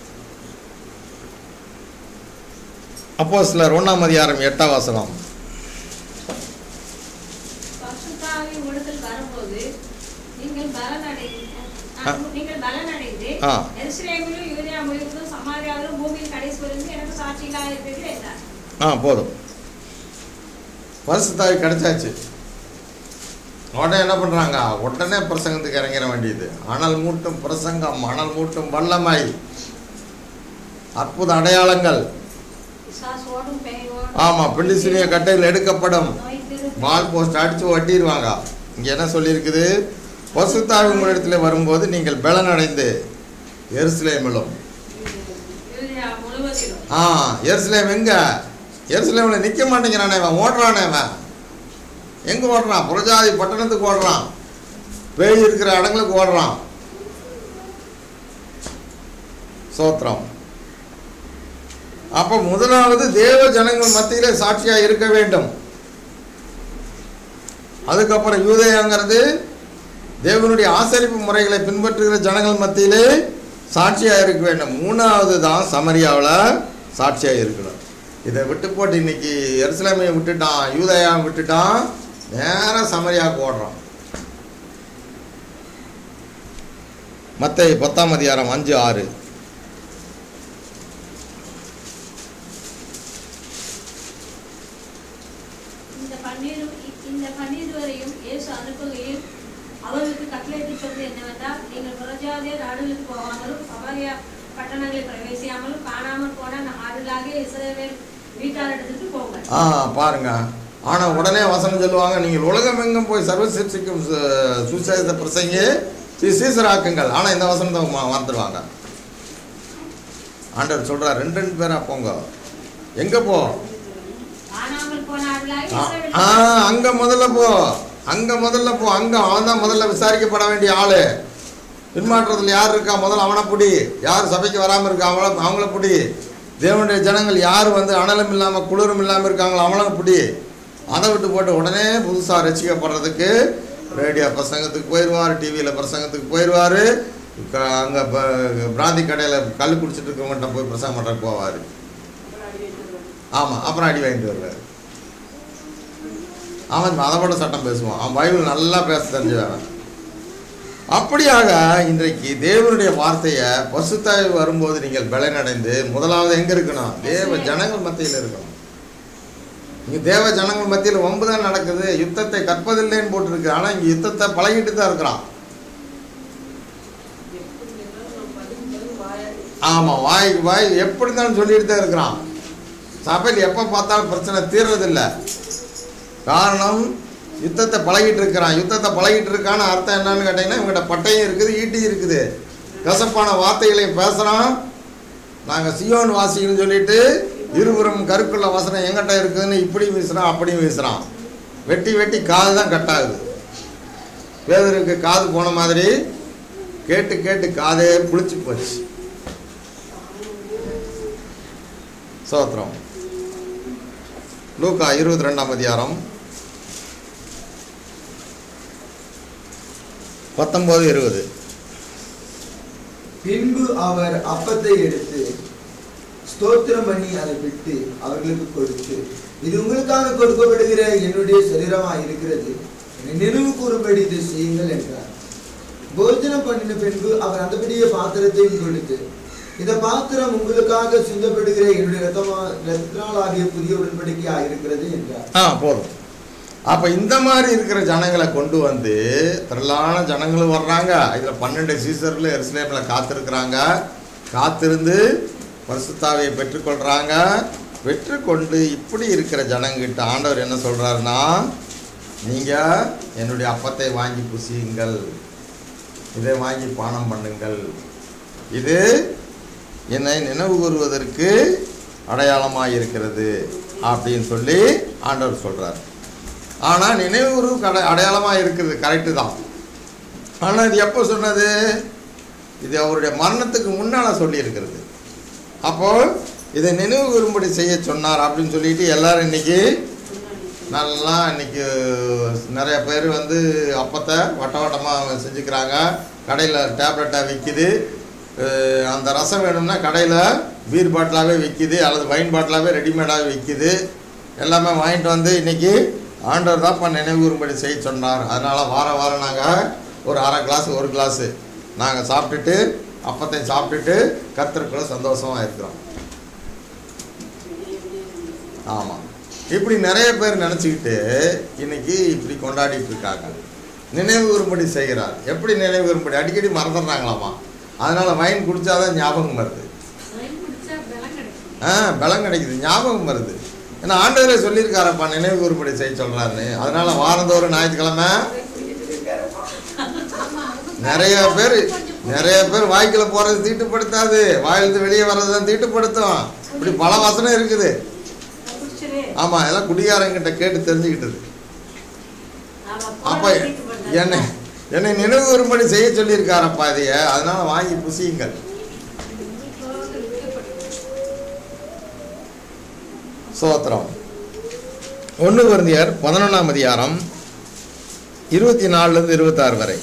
அப்போஸ்தலர் 1:8 போதும். பரிசுத்தாவி கிடைச்சாச்சு, உடனே என்ன பண்ணுறாங்க, உடனே பிரசங்கத்துக்கு இறங்கிட வேண்டியது. அனல் மூட்டும் பிரசங்கம், அனல் மூட்டும் வல்லமை, அற்புத அடையாளங்கள். ஆமாம், பில்லிசுனிய கட்டையில் எடுக்கப்படும், வால் போஸ்ட் அடித்து ஒட்டிடுவாங்க. இங்கே என்ன சொல்லியிருக்குது, பரிசுத்தாவி உங்களிடத்தில் வரும்போது நீங்கள் பலன் அடைந்து எருசலேமிலும். எருசலேம் எங்க? எருசலேமில் நிற்க மாட்டேங்கிறானே அவன், ஓடுறானே அவன். எங்கே ஓடுறான்? புறஜாதி பட்டணத்துக்கு ஓடுறான், பேய் இருக்கிற இடங்களுக்கு ஓடுறான். சோத்திரம். அப்போ முதலாவது தேவ ஜனங்கள் மத்தியிலே சாட்சியாக இருக்க வேண்டும். அதுக்கப்புறம் யூதேயாங்கிறது தேவனுடைய ஆசரிப்பு முறைகளை பின்பற்றுகிற ஜனங்கள் மத்தியிலே சாட்சியாக இருக்க வேண்டும். மூணாவது தான் சமரியாவில் சாட்சியாக இருக்கணும். இதை விட்டு போட்டு இன்னைக்கு எருசலேமையை விட்டுட்டான், யூதேயாவை விட்டுட்டான், நேராக சமரியாவுக்கு ஓடுறான். மத்தேயு 10:5-6. இந்த 12 இயேசு அனுப்புகையில் அவர்களுக்கு கட்டளையிட்டு சொன்னது என்னவென்றால், நீங்கள் புறஜாதியர் நாடுகளுக்கு போகாமலும் சமாரியா பட்டணங்களை பிரவேசியாமலும் காணாமல் போன ஆடுகளாகிய இஸ்ரவேல் வீட்டாரிடத்துக்கு போங்க. பாருங்க. ஆனால் உடனே வசனம் சொல்லுவாங்க, நீங்கள் உலகம் எங்கும் போய் சர்வ சிருஷ்டிக்கும் சுவிசேஷத்தை பிரசங்கி சீசராக்குங்கள். ஆனால் இந்த வசனத்தை மறந்துடுவாங்க. ஆண்டவர் சொல்கிறார், 2 பேரா போங்க. எங்கே போ? அங்கே முதல்ல போ. அங்கே முதல்ல போ, அங்கே அவன் தான் முதல்ல விசாரிக்கப்பட வேண்டிய ஆள். பின்மாற்றத்தில் யார் இருக்கா முதல்ல அவனை பிடி, யார் சபைக்கு வராமல் இருக்கா அவங்கள பிடி, தேவனுடைய ஜனங்கள் யார் வந்து அனலும் இல்லாமல் குளிரும் இல்லாமல் இருக்காங்களோ அவங்கள பிடி. அதை விட்டு போட்டு உடனே புதுசாக ரசிக்கப்படுறதுக்கு ரேடியோ பிரசங்கத்துக்கு போயிடுவார், டிவியில் பிரசங்கத்துக்கு போயிடுவார், அங்கே பிராந்தி கடையில் கல் குடிச்சிட்டு இருக்கவங்கள்ட்ட போய் பிரசங்கம் பண்ணுறதுக்கு போவார். ஆமாம், அப்புறம் அடி வாங்கிட்டு வருவார். அவன் அதை விட சட்டம் பேசுவான், அவன் பைபிள் நல்லா பேச தெரிஞ்சவன். அப்படியாக இன்றைக்கு தேவனுடைய வார்த்தையை பசுத்தாய் வரும்போது நீங்கள் பலனடைந்து முதலாவது எங்கே இருக்கணும்? தேவ ஜனங்கள் மத்தியில் இருக்கணும். இங்கே தேவ ஜனங்கள் மத்தியில் வம்பு தான் நடக்குது. யுத்தத்தை கற்பதில்லைன்னு போட்டிருக்கு, ஆனால் இங்கே யுத்தத்தை பழகிட்டு தான் இருக்கிறான். ஆமாம், வாய்க்கு வாய் எப்படி தான் சொல்லிட்டு தான் இருக்கிறான். சபையில் எப்போ பார்த்தாலும் பிரச்சனை தீர்றதில்லை. காரணம் யுத்தத்தை பழகிட்டு இருக்கிறான். யுத்தத்தை பழகிட்டு இருக்கான்னு அர்த்தம் என்னன்னு கேட்டிங்கன்னா, இவங்ககிட்ட பட்டையும் இருக்குது, ஈட்டியும் இருக்குது, கசப்பான வார்த்தைகளையும் பேசுகிறான். நாங்கள் சியோன் வாசிகள்னு சொல்லிட்டு இருபுறம் கருக்குள்ள வசனம் எங்கிட்ட இருக்குதுன்னு இப்படி வீசுகிறான், அப்படியும் வீசுகிறான். வெட்டி வெட்டி காது தான் கட்டாகுது. பேதருக்கு காது போன மாதிரி கேட்டு கேட்டு காதே புளிச்சு போச்சு. சோத்திரம். லூக்கா 22ஆம் அதிகாரம் 19-20. பின்பு அவர் அப்பத்தை எடுத்து ஸ்தோத்திரம் பண்ணி அதை விட்டு அவர்களுக்கு கொடுத்து, இது உங்களுக்காக கொடுக்கப்படுகிற என்னுடைய சரீரமாக இருக்கிறது, நினைவு கூறும்படி இதை செய்யுங்கள் என்றார். போஜனம் பண்ணின பின்பு அவர் அந்தபடியே பாத்திரத்தையும் கொடுத்து, இந்த பாத்திரம் உங்களுக்காக சிந்தப்படுகிற என்னுடைய ரத்தனாலாகிய புதிய உடன்படிக்கையாக இருக்கிறது என்றார். போதும். அப்போ இந்த மாதிரி இருக்கிற ஜனங்களை கொண்டு வந்து திரளான ஜனங்களும் வர்றாங்க. இதில் 12 சீசர்கள் எருசலேமில் காத்திருக்கிறாங்க. காத்திருந்து பரிசுத்தாவியை பெற்றுக்கொள்கிறாங்க. பெற்றுக்கொண்டு இப்படி இருக்கிற ஜனங்கிட்ட ஆண்டவர் என்ன சொல்கிறாருன்னா, நீங்கள் என்னுடைய அப்பத்தை வாங்கி புசியுங்கள், இதை வாங்கி பானம் பண்ணுங்கள், இது என்னை நினைவு கூறுவதற்கு அடையாளமாக இருக்கிறது அப்படின்னு சொல்லி ஆண்டவர் சொல்கிறார். ஆனால் நினைவுறு அடையாளமாக இருக்குது, கரெக்டு தான். ஆனால் இது எப்போ சொன்னது? இது அவருடைய மரணத்துக்கு முன்னால் சொல்லியிருக்கிறது. அப்போது இதை நினைவு கூறும்படி செய்ய சொன்னார் அப்படின்னு சொல்லிட்டு எல்லாரும் இன்றைக்கி நல்லா இன்றைக்கி நிறைய பேர் வந்து அப்பத்தை வட்ட வட்டமாக செஞ்சுக்கிறாங்க. கடையில் டேப்லெட்டாக விற்கிது. அந்த ரசம் வேணும்னா கடையில் பீர் பாட்டிலாகவே விற்கிது, அல்லது வைன் பாட்டிலாகவே ரெடிமேடாகவே விற்கிது. எல்லாமே வாங்கிட்டு வந்து இன்றைக்கி ஆண்டவர் தான் நினைவு கூறும்படி செய்ய சொன்னார். அதனால் வாரம் வாரம் நாங்கள் ஒரு அரை கிளாஸ் 1 கிளாஸு நாங்கள் சாப்பிட்டுட்டு அப்பத்தை சாப்பிட்டுட்டு கர்த்தருக்குள்ள சந்தோஷமாக இருக்கிறோம். ஆமாம், இப்படி நிறைய பேர் நினச்சிக்கிட்டு இன்றைக்கி இப்படி கொண்டாடிட்டு இருக்காங்க. நினைவு கூறும்படி செய்கிறார். எப்படி நினைவு கூறும்படி? அடிக்கடி மறந்துடுறாங்களாமா. அதனால் வைன் குடித்தாதான் ஞாபகம் வருது. பலம் கிடைக்குது, ஞாபகம் வருது. ஏன்னா ஆண்டவரே சொல்லியிருக்காரப்பா நினைவு கூறும்படி செய்ய சொல்கிறாருன்னு. அதனால் வாரந்தோறும் ஞாயிற்றுக்கிழமை நிறைய பேர் வாய்க்கில் போகிறது தீட்டுப்படுத்தாது, வாயிலிருந்து வெளியே வர்றது தான் தீட்டுப்படுத்தும். இப்படி பல வசனம் இருக்குது. ஆமாம், எல்லாம் குடிகாரங்கிட்ட கேட்டு தெரிஞ்சுக்கிட்டது. அப்போ என்னை நினைவு கூறும்படி செய்ய சொல்லியிருக்காரப்பா இதைய, அதனால் வாங்கி புசியுங்கள். சோத்திரம். 1 கொரிந்தியர் 11ஆம் அதிகாரம் 24 26 வரை.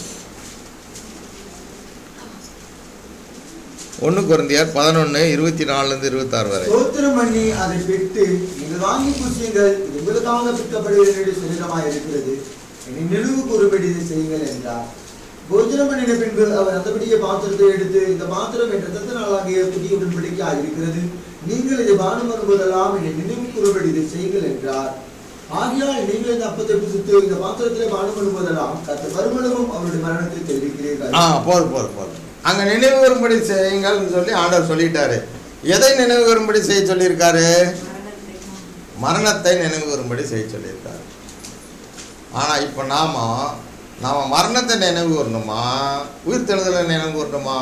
1 கொரிந்தியர் 11 24 26 வரை. ஸ்தோத்திரம் பண்ணி அதை விட்டு நீங்கள் வாங்கி புசியுங்கள், இது உங்களுக்காக விற்கப்படுகிற சரீரமாக இருக்கிறது, நினைவு கூறும்படி இதை செய்யுங்கள் என்றார். போஜனம் பண்ணின பின்பு அவர் அந்தபடியே பாத்திரத்தை எடுத்து, இந்த பாத்திரம் என்ற ரத்தனாலாகிய புதிய உடன்படிக்கையாக இருக்கிறது, நீங்கள் இதை பானம் வரும்போதெல்லாம் என்னை நினைவு கூறும்படி இதை செய்யுங்கள் என்றார். ஆகையால் நீங்கள் இந்த அப்பத்தை புசித்து இந்த பாத்திரத்திலே பானம் வரும்போதெல்லாம் கர்த்தர் மறுமணமும் அவருடைய மரணத்தை தெரிவிக்கிறீர்கள். போதும். அங்கே நினைவு கூறும்படி செய்யுங்கள்னு சொல்லி ஆண்டவர் சொல்லிட்டாரு. எதை நினைவு கூறும்படி செய்ய சொல்லியிருக்காரு? மரணத்தை நினைவு கூறும்படி செய்ய சொல்லியிருக்காரு. ஆனால் இப்போ நாம் மரணத்தை நினைவு கூறணுமா, உயிர்த்தெழுதலை நினைவு கூறணுமா?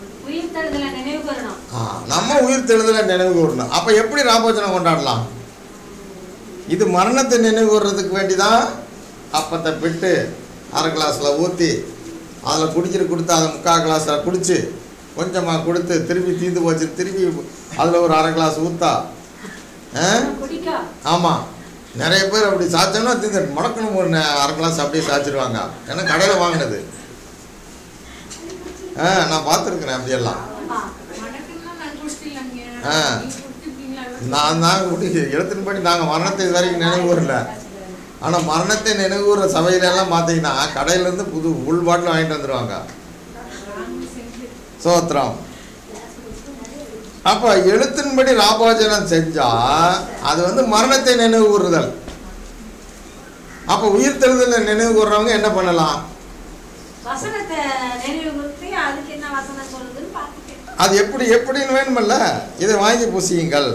நம்ம உயிர்த்தெழுதலை நினைவு கூறணும். அப்போ எப்படி ராபோஜனம் கொண்டாடலாம்? இது மரணத்தை நினைவு கூறுறதுக்கு வேண்டிதான் அப்பத்தை பிட்டு அரை கிளாஸில் ஊற்றி அதில் கொடுத்து அதை 3/4 கிளாஸில் குடித்து கொஞ்சமாக கொடுத்து திருப்பி தீந்து போச்சு, திருப்பி அதில் ஒரு அரை கிளாஸ் ஊற்றா. ஆமாம், நிறைய பேர் அப்படி சாய்ச்சோன்னா தீந்து முடக்கணும் ஒரு அரை கிளாஸ் அப்படியே சாய்ச்சிடுவாங்க. ஏன்னா கடையில் வாங்கினது. நான் பார்த்துருக்குறேன் அப்படியெல்லாம். நாங்கள் குடி எழுத்துன்படி நாங்கள் மரணத்தை இது வரைக்கும் நினைவுகூரல. ஆனால் மரணத்தை நினைவுகூற சபையிலெல்லாம் பார்த்தீங்கன்னா கடையிலேருந்து புது உள் பாட்டில் வாங்கிட்டு வந்துடுவாங்க. சோத்திரம். அப்போ எழுத்தின்படி ராபோஜனம் செஞ்சால் அது வந்து மரணத்தை நினைவு கூறுதல். அப்போ உயிர் தெழுதலை நினைவு கூறுறவங்க என்ன பண்ணலாம்? அது எப்படின்னு வேணுமல்ல, இதை வாங்கி புசியுங்கள்.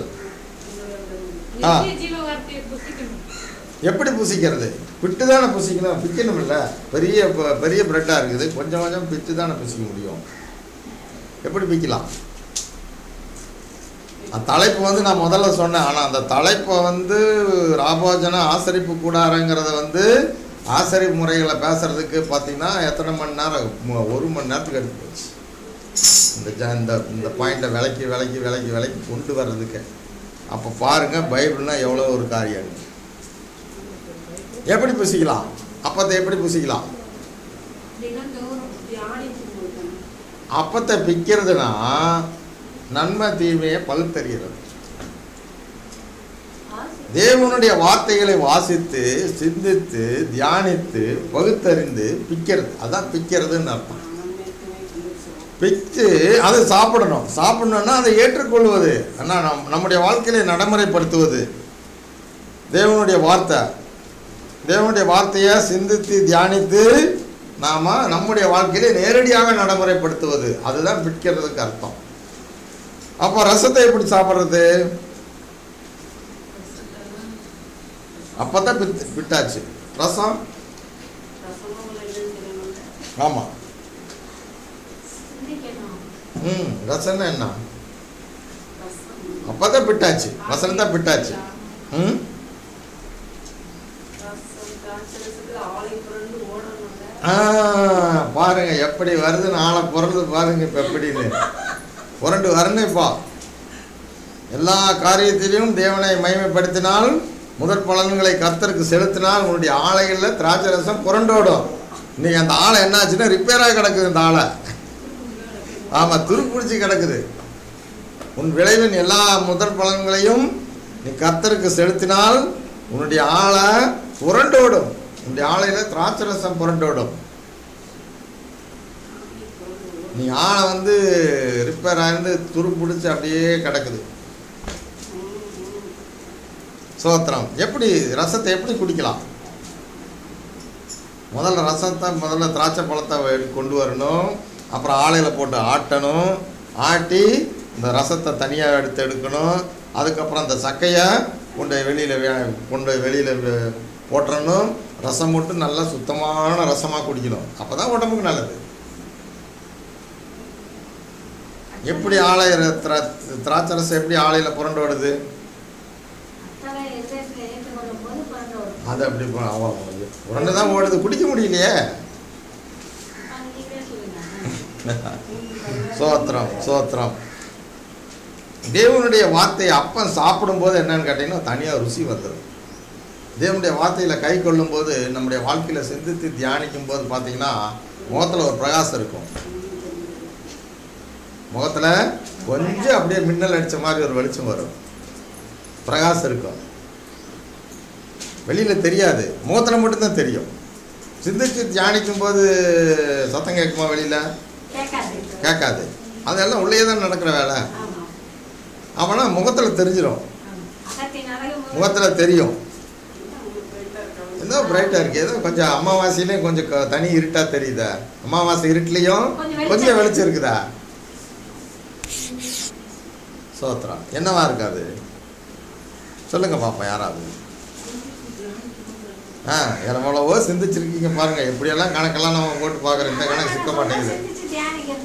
எப்படி புசிக்கிறது? பிட்டு தானே புசிக்கணும், பிக்கணும் இல்லை. பெரிய பிரெட்டாக இருக்குது, கொஞ்சம் கொஞ்சம் பிச்சு தானே புசிக்க முடியும். எப்படி பிக்கலாம்? அந்த தலைப்பு வந்து நான் முதல்ல சொன்னேன். ஆனால் அந்த தலைப்பை வந்து ராபோஜன ஆசரிப்பு கூடாரங்கிறத வந்து ஆசரிப்பு முறைகளை பேசுறதுக்கு பார்த்தீங்கன்னா எத்தனை மணி நேரம்? 1 மணி நேரத்துக்கு எடுத்து போச்சு. இந்த பாயிண்ட்டை விலைக்கு கொண்டு வர்றதுக்கு. அப்போ பாருங்கள் பைபிள்னா எவ்வளோ ஒரு காரியம். எப்படி புசிக்கலாம்? அப்பத்தை எப்படி புசிக்கலாம்? அப்பத்தை பிக்கிறதுனா நன்மை தீமையை பகுத்தறிகிறது. தேவனுடைய வார்த்தைகளை வாசித்து சிந்தித்து தியானித்து பகுத்தறிந்து பிக்கிறது. அதான் பிக்கிறதுன்னு அர்த்தம். பிச்சு அதை சாப்பிடணும்னா அதை ஏற்றுக்கொள்வது, ஆனால் நம்முடைய வாழ்க்கையில நடைமுறைப்படுத்துவது. தேவனுடைய வார்த்தையை சிந்தித்து தியானித்து நாம் நம்முடைய வாழ்க்கையில நேரடியாக நடைமுறைப்படுத்துவது, அதுதான் பிக்கிறதுக்கு அர்த்தம். அப்போ ரசத்தை எப்படி சாப்பிட்றது? அப்போதான் பிட்டாச்சு. ரசம் ஆமாம். ரசம்னா என்ன? அப்போதான் பிட்டாச்சு, ரசம் தான் பிட்டாச்சு. பாருங்க எப்படி வருதுன்னு, ஆளை புரண்டு பாருங்க. இப்போ எப்படின்னு புரண்டு வரணும். இப்போ எல்லா காரியத்திலையும் தேவனை மகிமைப்படுத்தினால், முதற் பலன்களை கர்த்தருக்கு செலுத்தினால் உன்னுடைய ஆலைகளில் திராட்சை ரசம் புரண்டோடும். இன்னைக்கு அந்த ஆலை என்னாச்சுன்னா ரிப்பேராக கிடக்குது. இந்த ஆலை ஆமாம் துருப்பிடிச்சி கிடக்குது. உன் விளைவின் எல்லா முதற் பலன்களையும் நீ கர்த்தருக்கு செலுத்தினால் உன்னுடைய ஆலை புரண்டோடும். உன்னுடைய ஆலையில் திராட்சை ரசம் புரண்டோடும். நீ ஆளை வந்து ரிப்பேர் ஆயிருந்து துருப்பிடிச்சு அப்படியே கிடக்குது. சோத்திரம். எப்படி ரசத்தை எப்படி குடிக்கலாம்? முதல்ல திராட்சை பழத்தை கொண்டு வரணும். அப்புறம் ஆலையில் போட்டு ஆட்டணும். ஆட்டி இந்த ரசத்தை தனியாக எடுக்கணும். அதுக்கப்புறம் அந்த சக்கையை கொண்டு வெளியில் போட்டுறணும். ரசம் மட்டும் நல்லா சுத்தமான ரசமாக குடிக்கணும். அப்போ தான் உடம்புக்கு நல்லது. எப்படி ஆலை திராட்சை ரசம் எப்படி ஆலையில் புரண்டோடுது? அது அப்படி புரண்டு தான் ஓடுது, குடிக்க முடியலையே. சோத்திரம். தேவனுடைய வார்த்தையை அப்பம் சாப்பிடும்போது என்னன்னு கேட்டீங்கன்னா தனியாக ருசி வந்துடும். தேவனுடைய வார்த்தையில் கை கொள்ளும்போது நம்முடைய வாழ்க்கையில் சிந்தித்து தியானிக்கும் போது பார்த்தீங்கன்னா முகத்தில் ஒரு பிரகாசம் இருக்கும். முகத்தில் கொஞ்சம் அப்படியே மின்னல் அடித்த மாதிரி ஒரு வெளிச்சம் வரும், பிரகாசம் இருக்கும். வெளியில் தெரியாது, முகத்தில் மட்டும்தான் தெரியும். சிந்திச்சு தியானிக்கும் போது சத்தம் கேட்குமா? வெளியில் கேட்காது. அதெல்லாம் உள்ளே தான் நடக்கிற வேலை. அவனா முகத்தில் தெரிஞ்சிடும், முகத்தில் தெரியும். ஏதோ பிரைட்டாக இருக்குது, ஏதோ கொஞ்சம் அமாவாசையிலையும் கொஞ்சம் தனி இருட்டாக தெரியுதா? அமாவாசை இருட்டுலேயும் கொஞ்சம் வெளிச்சம் இருக்குதா? சோத்ரா. என்னவா இருக்காது சொல்லுங்க பாப்பா யாராவது? எவ்வளவோ சிந்திச்சிருக்கீங்க பாருங்க. எப்படியெல்லாம் கணக்கெல்லாம் நம்ம போட்டு பார்க்குறோம், இந்த கணக்கு சிக்க மாட்டேங்குது.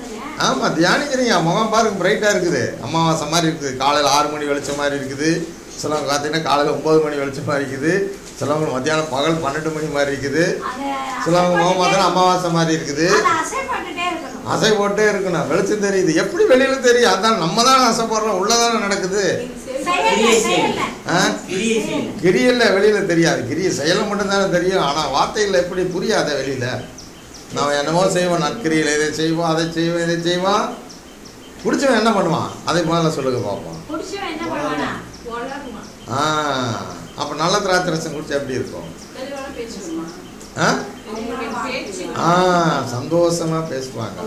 ஆமாம் தியானிக்கிறீங்க. முகம் பாருங்க பிரைட்டாக இருக்குது, அமாவாசை மாதிரி இருக்குது. காலையில் 6 மணி வெளிச்சம் மாதிரி இருக்குது, சிலவங்க பார்த்தீங்கன்னா காலையில் 9 மணி வெளிச்சமாக இருக்குது, சிலவங்க மத்தியானம் பகல் 12 மணி மாதிரி இருக்குது, சிலவங்க பார்த்தீங்கன்னா அமாவாசை மாதிரி இருக்குது. அசை போட்டே இருக்கணும், வெளிச்சம் தெரியுது. எப்படி வெளியில் தெரியும்? அதான் நம்ம தான் அசைப்படுறோம், உள்ளதானே நடக்குது. கிரியில் வெளியில் தெரியாது, கிரிய செயலை மட்டும்தானே தெரியும். ஆனால் வார்த்தையில் எப்படி புரியாத வெளியில். நான் என்னமோ செய்வோம், நற்கிரியில் இதை செய்வோம், அதை செய்வோம், இதை செய்வோம். பிடிச்சவன் என்ன பண்ணுவான்? அதை முதல்ல சொல்லுங்க பார்ப்போம். அப்போ நல்ல திராட்சை ரசம் குடிச்சா எப்படி இருக்கும்? சந்தோஷமா பேசுவாங்க.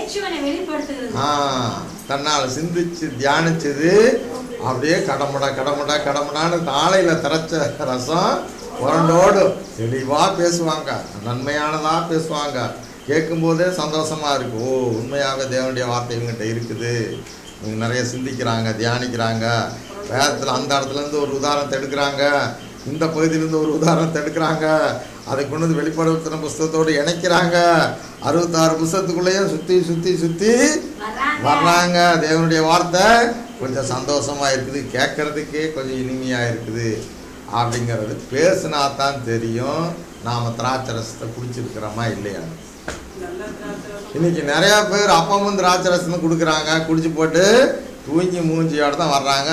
தன்னால் சிந்திச்சு தியானிச்சது அப்படியே கடமுடான்னு தாளையில திரைச்ச ரசம் புரண்டோடு தெளிவா பேசுவாங்க, நன்மையானதா பேசுவாங்க. கேட்கும் போதே சந்தோஷமா இருக்கு. ஓ, உண்மையாக தேவனுடைய வார்த்தை இவங்ககிட்ட இருக்குது, இவங்க நிறைய சிந்திக்கிறாங்க, தியானிக்கிறாங்க. வேதத்தில் அந்த இடத்துலேருந்து ஒரு உதாரணத்தை எடுக்கிறாங்க, இந்த பகுதியிலேருந்து ஒரு உதாரணத்தை எடுக்கிறாங்க, அதை கொண்டு வந்து வெளிப்படுத்தின புஸ்தகத்தோடு இணைக்கிறாங்க. 66 புஸ்தகத்துக்குள்ளேயும் சுற்றி வர்றாங்க. தேவனுடைய வார்த்தை கொஞ்சம் சந்தோஷமாக இருக்குது, கேட்கறதுக்கே கொஞ்சம் இனிமையாக இருக்குது. அப்படிங்கிறது பேசினா தான் தெரியும் நாம் திராட்சை ரசத்தை குடிச்சிருக்கிறோமா இல்லையா. இன்னைக்கு நிறையா பேர் அப்பமும் திராட்சை ரசம் கொடுக்குறாங்க, குடிச்சு போட்டு தூங்கி மூஞ்சியோட தான் வர்றாங்க.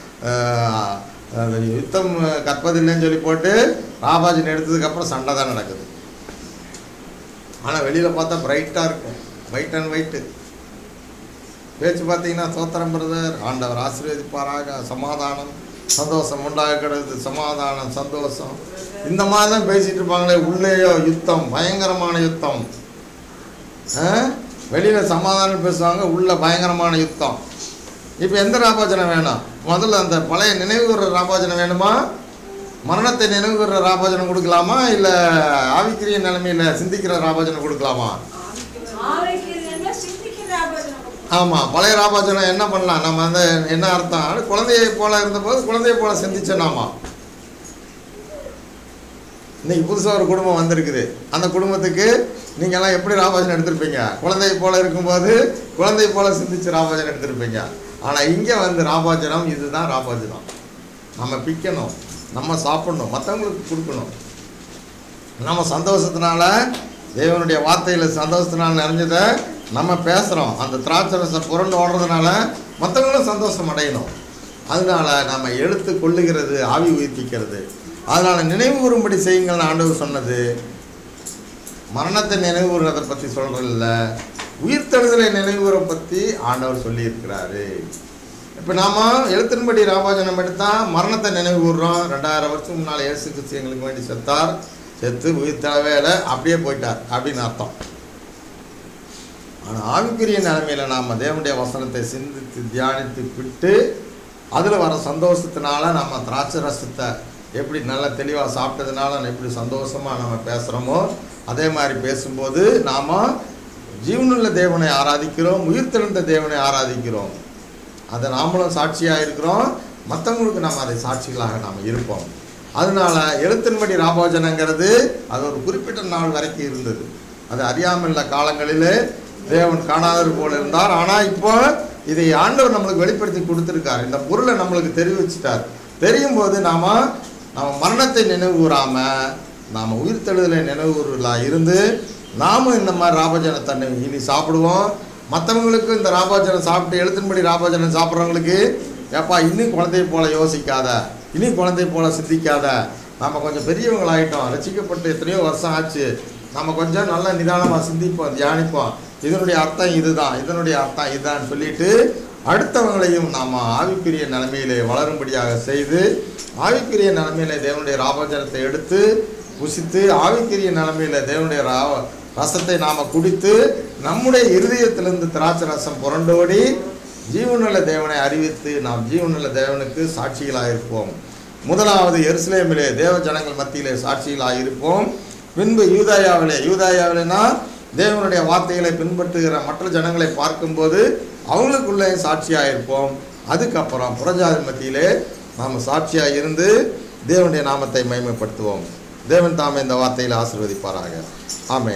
யுத்தம் கற்பதில்லைன்னு சொல்லி போட்டு ராபாஜன் எடுத்ததுக்கப்புறம் சண்டை தான் நடக்குது. ஆனால் வெளியில் பார்த்தா பிரைட்டாக இருக்கும், ஒயிட் அண்ட் ஒயிட்டு. பேச்சு பார்த்தீங்கன்னா சோத்திரம் பிரதர், ஆண்டவர் ஆசீர்வதிப்பாராக, சமாதானம் சந்தோஷம் உண்டாக கிடக்குது, சமாதானம் சந்தோஷம், இந்த மாதிரி தான் பேசிகிட்டு இருப்பாங்களே. உள்ளேயோ யுத்தம், பயங்கரமான யுத்தம். வெளியில் சமாதானம் பேசுவாங்க, உள்ள பயங்கரமான யுத்தம். இப்போ எந்த ராபாஜனம் வேணும்? முதல்ல அந்த பழைய நினைவுகிற ராபாஜனம் வேணுமா? மரணத்தை நினைவுகிற ராபாஜனம் கொடுக்கலாமா? இல்லை ஆவிக்கிரிய நிலைமையில் சிந்திக்கிற ராபாஜனம் கொடுக்கலாமா? ஆமாம், பழைய ராபாஜனம் என்ன பண்ணலாம்? நம்ம அந்த என்ன அர்த்தம்? குழந்தையை போல இருந்தபோது குழந்தையை போல சிந்திச்சோன்னாமா. இன்னைக்கு புதுசாக ஒரு குடும்பம் வந்திருக்குது, அந்த குடும்பத்துக்கு நீங்கள்லாம் எப்படி ராபாஜனம் எடுத்திருப்பீங்க? குழந்தையை போல இருக்கும்போது குழந்தையை போல சிந்திச்சு ராபாஜனம் எடுத்திருப்பீங்க. ஆனால் இங்கே வந்து ராபாஜனம், இதுதான் ராபாஜனம். நம்ம பிக்கணும், நம்ம சாப்பிடணும், மற்றவங்களுக்கு கொடுக்கணும். நம்ம சந்தோஷத்தினால, தேவனுடைய வார்த்தையில் சந்தோஷத்தினால நிறைஞ்சதை நம்ம பேசுகிறோம். அந்த திராட்சை ரசம் புரண்டு ஓடுறதுனால மற்றவங்களும் சந்தோஷம் அடையணும். அதனால நம்ம எடுத்து கொள்ளுகிறது ஆவி உயிர்ப்பிக்கிறது. அதனால் நினைவு கூறும்படி செய்யுங்கள்னு ஆண்டவர் சொன்னது மரணத்தை நினைவு கூறுறதை பற்றி சொல்கிறதில்ல, உயிர்த்தெழுதலை நினைவுரை பற்றி ஆண்டவர் சொல்லியிருக்கிறாரு. இப்போ நாம் எழுத்தின்படி ராபாஜனம் எடுத்தால் மரணத்தை நினைவு கூறுறோம். 2000 வருஷம் முன்னால் இயேசு கிறிஸ்து எங்களுக்கு வேண்டி செத்தார், செத்து உயிர்த்தளவேல அப்படியே போயிட்டார் அப்படின்னு அர்த்தம். ஆனால் ஆவிக்குரிய நிலைமையில் நாம் தேவனுடைய வசனத்தை சிந்தித்து தியானித்து விட்டு அதில் வர சந்தோஷத்தினால நம்ம திராட்சை ரசத்தை எப்படி நல்லா தெளிவாக சாப்பிட்டதுனால எப்படி சந்தோஷமாக நம்ம பேசுகிறோமோ அதே மாதிரி பேசும்போது நாம் ஜீவனுள்ள தேவனை ஆராதிக்கிறோம், உயிர்த்தெழுந்த தேவனை ஆராதிக்கிறோம். அதை நாமளும் சாட்சியாக இருக்கிறோம், மற்றவங்களுக்கு நம்ம அதை சாட்சிகளாக நாம் இருப்போம். அதனால் எழுத்தின்படி ராபாஜனங்கிறது அது ஒரு குறிப்பிட்ட நாள் வரைக்கும் இருந்தது. அது அறியாமல் காலங்களிலே தேவன் காணாதவர் போல் இருந்தார். ஆனால் இப்போ இதை ஆண்டவர் நம்மளுக்கு வெளிப்படுத்தி கொடுத்துருக்கார், இந்த பொருளை நம்மளுக்கு தெரிவிச்சிட்டார். தெரியும் போது நாம் மரணத்தை நினைவு கூறாமல் நாம் உயிர்த்தெழுதலை நினைவு கூறலாக இருந்து நாமும் இந்த மாதிரி ராபாஜனத்தை இனி சாப்பிடுவோம். மற்றவங்களுக்கு இந்த ராபாஜனம் சாப்பிட்டு எழுத்தின்படி ராபாஜனம் சாப்பிட்றவங்களுக்கு ஏப்பா இன்னும் குழந்தைய போல் யோசிக்காத, இனி குழந்தைய போல் சிந்திக்காத, நம்ம கொஞ்சம் பெரியவங்களாயிட்டோம், ரசிக்கப்பட்டு எத்தனையோ வருஷம் ஆச்சு, நம்ம கொஞ்சம் நல்ல நிதானமாக சிந்திப்போம், தியானிப்போம், இதனுடைய அர்த்தம் இதுதான், இதனுடைய அர்த்தம் இதுதான் சொல்லிட்டு அடுத்தவங்களையும் நாம் ஆவிக்குரிய நிலைமையிலே வளரும்படியாக செய்து ஆவிக்குரிய நிலைமையிலே தேவனுடைய ராபாஜனத்தை எடுத்து புசித்து ஆவிக்குரிய நிலைமையில் தேவனுடைய ரசத்தை நாம் குடித்து நம்முடைய இருதயத்திலிருந்து திராட்சை ரசம் புரண்டோடி ஜீவனுள்ள தேவனை அறிவித்து நாம் ஜீவனுள்ள தேவனுக்கு சாட்சிகளாக இருப்போம். முதலாவது எருசலேமிலே தேவ ஜனங்கள் மத்தியிலே சாட்சிகளாக இருப்போம். பின்பு யூதாயாவிலேனா தேவனுடைய வார்த்தைகளை பின்பற்றுகிற மற்ற ஜனங்களை பார்க்கும்போது அவங்களுக்குள்ளே சாட்சியாக இருப்போம். அதுக்கப்புறம் புறஜாதி மத்தியிலே நாம் சாட்சியாக இருந்து தேவனுடைய நாமத்தை மகிமைப்படுத்துவோம். தேவன் தாமே இந்த வார்த்தையில் ஆசீர்வதிப்பாராக. ஆமென்.